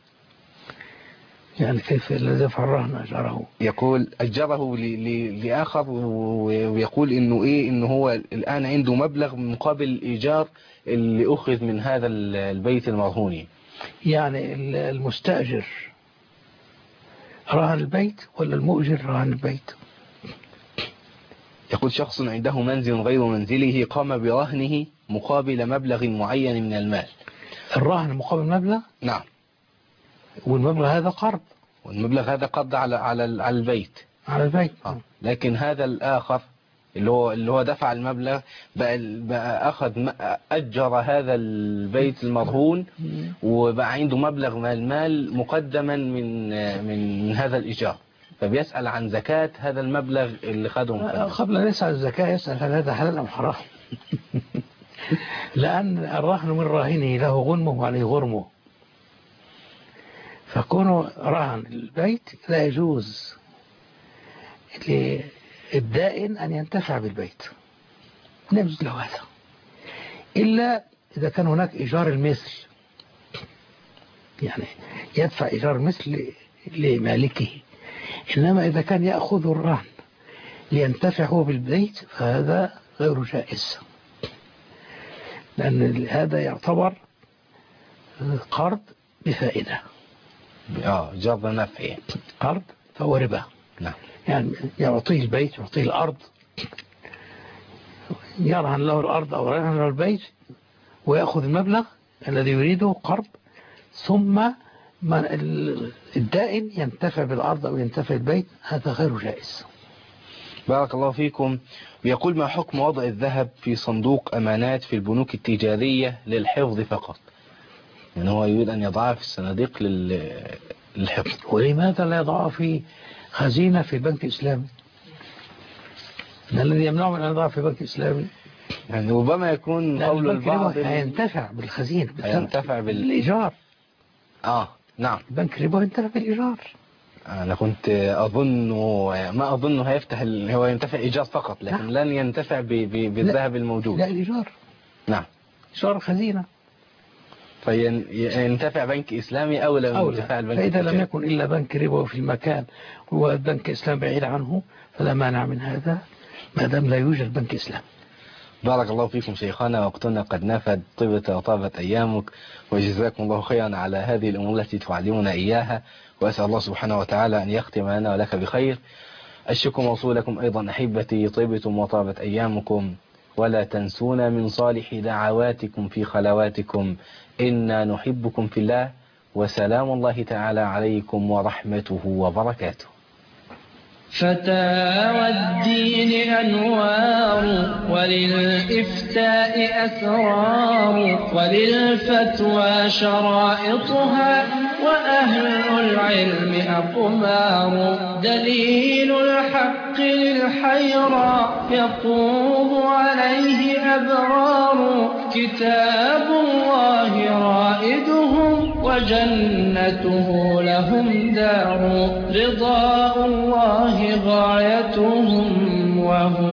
يعني كيف الذي دفع الرهن أجره؟ يقول أجره لآخر، ويقول إنه إيه إنه هو الآن عنده مبلغ مقابل الإيجار اللي أخذ من هذا البيت المرهون. يعني المستأجر رهن البيت ولا المؤجر رهن البيت؟ يقول شخص عنده منزل غير منزله قام برهنه مقابل مبلغ معين من المال. الرهن مقابل مبلغ؟ نعم. والمبلغ هذا قرض، والمبلغ هذا قرض على على على البيت على البيت آه. لكن هذا الآخر اللي هو اللي هو دفع المبلغ بقى, بقى أخذ أجر هذا البيت المرهون، وبقى عنده مبلغ من المال مقدما من من من هذا الإيجار، فبيسأل عن زكاة هذا المبلغ اللي خده مقدما. قبل أن يسأل الزكاة يسأل هل هذا حلال أم حرام؟ لأن الرهن من راهنه له غنمه وعليه غرمه، فكونه رهن البيت لا يجوز للدائن أن ينتفع بالبيت، لا يجوز له هذا إلا إذا كان هناك إيجار المثل، يعني يدفع إيجار المثل لمالكه. إنما إذا كان يأخذ الرهن لينتفع هو بالبيت فهذا غير جائز، لأن هذا يعتبر قرض بفائدة. اه جرد نفعي، قرض فهو ربا. نعم. يعني يعطيه البيت، يعطيه الأرض، يرهن له الأرض أو يرهن له البيت، ويأخذ المبلغ الذي يريده قرض، ثم الدائن ينتفع بالأرض أو ينتفع بالبيت، هذا غير جائز. بارك الله فيكم. بيقول ما حكم وضع الذهب في صندوق أمانات في البنوك التجارية للحفظ فقط؟ يعني هو يريد أن يضعها في الصناديق للحفظ. ولماذا لا يضعها في خزينة في بنك إسلامي؟ الذي يمنعه من أن يضعها في بنك إسلامي يعني ربما يكون قول البعض ينتفع بالخزينة، ينتفع بالإيجار. آه نعم. البنك ربا ينتفع بالإيجار. أنا كنت أظنه ما أظنه هيفتح ال... هو ينتفع إيجار فقط، لكن لا. لن ينتفع ب... ب... بالذهب الموجود. لا الإيجار. نعم. إيجار خزينة. فينتفع بنك إسلامي أو لا ينتفع البنك. فإذا لم يكن إلا بنك ربا في المكان والبنك إسلام بعيد عنه فلا مانع من هذا ما دام لا يوجد بنك إسلام. بارك الله فيكم شيخنا، وقتنا قد نفد، طبت وطابت أيامك، وجزاكم الله خيرا على هذه الأمور التي تعلمنا إياها، وأسأل الله سبحانه وتعالى أن يختم لنا ولك بخير. الشكر موصول لكم أيضا أحبتي، طبتم وطابت أيامكم، ولا تنسونا من صالح دعواتكم في خلواتكم، إنا نحبكم في الله، وسلام الله تعالى عليكم ورحمته وبركاته. فتاوى الدين أنوار، وللإفتاء أسرار، وللفتوى شرائطها، وأهل العلم أقمار. دليل الحق للحيرى يطوب عليه أبرار، كتاب الله رائدهم، وجنته لهم دار. رضاء الله غايتهم، وهم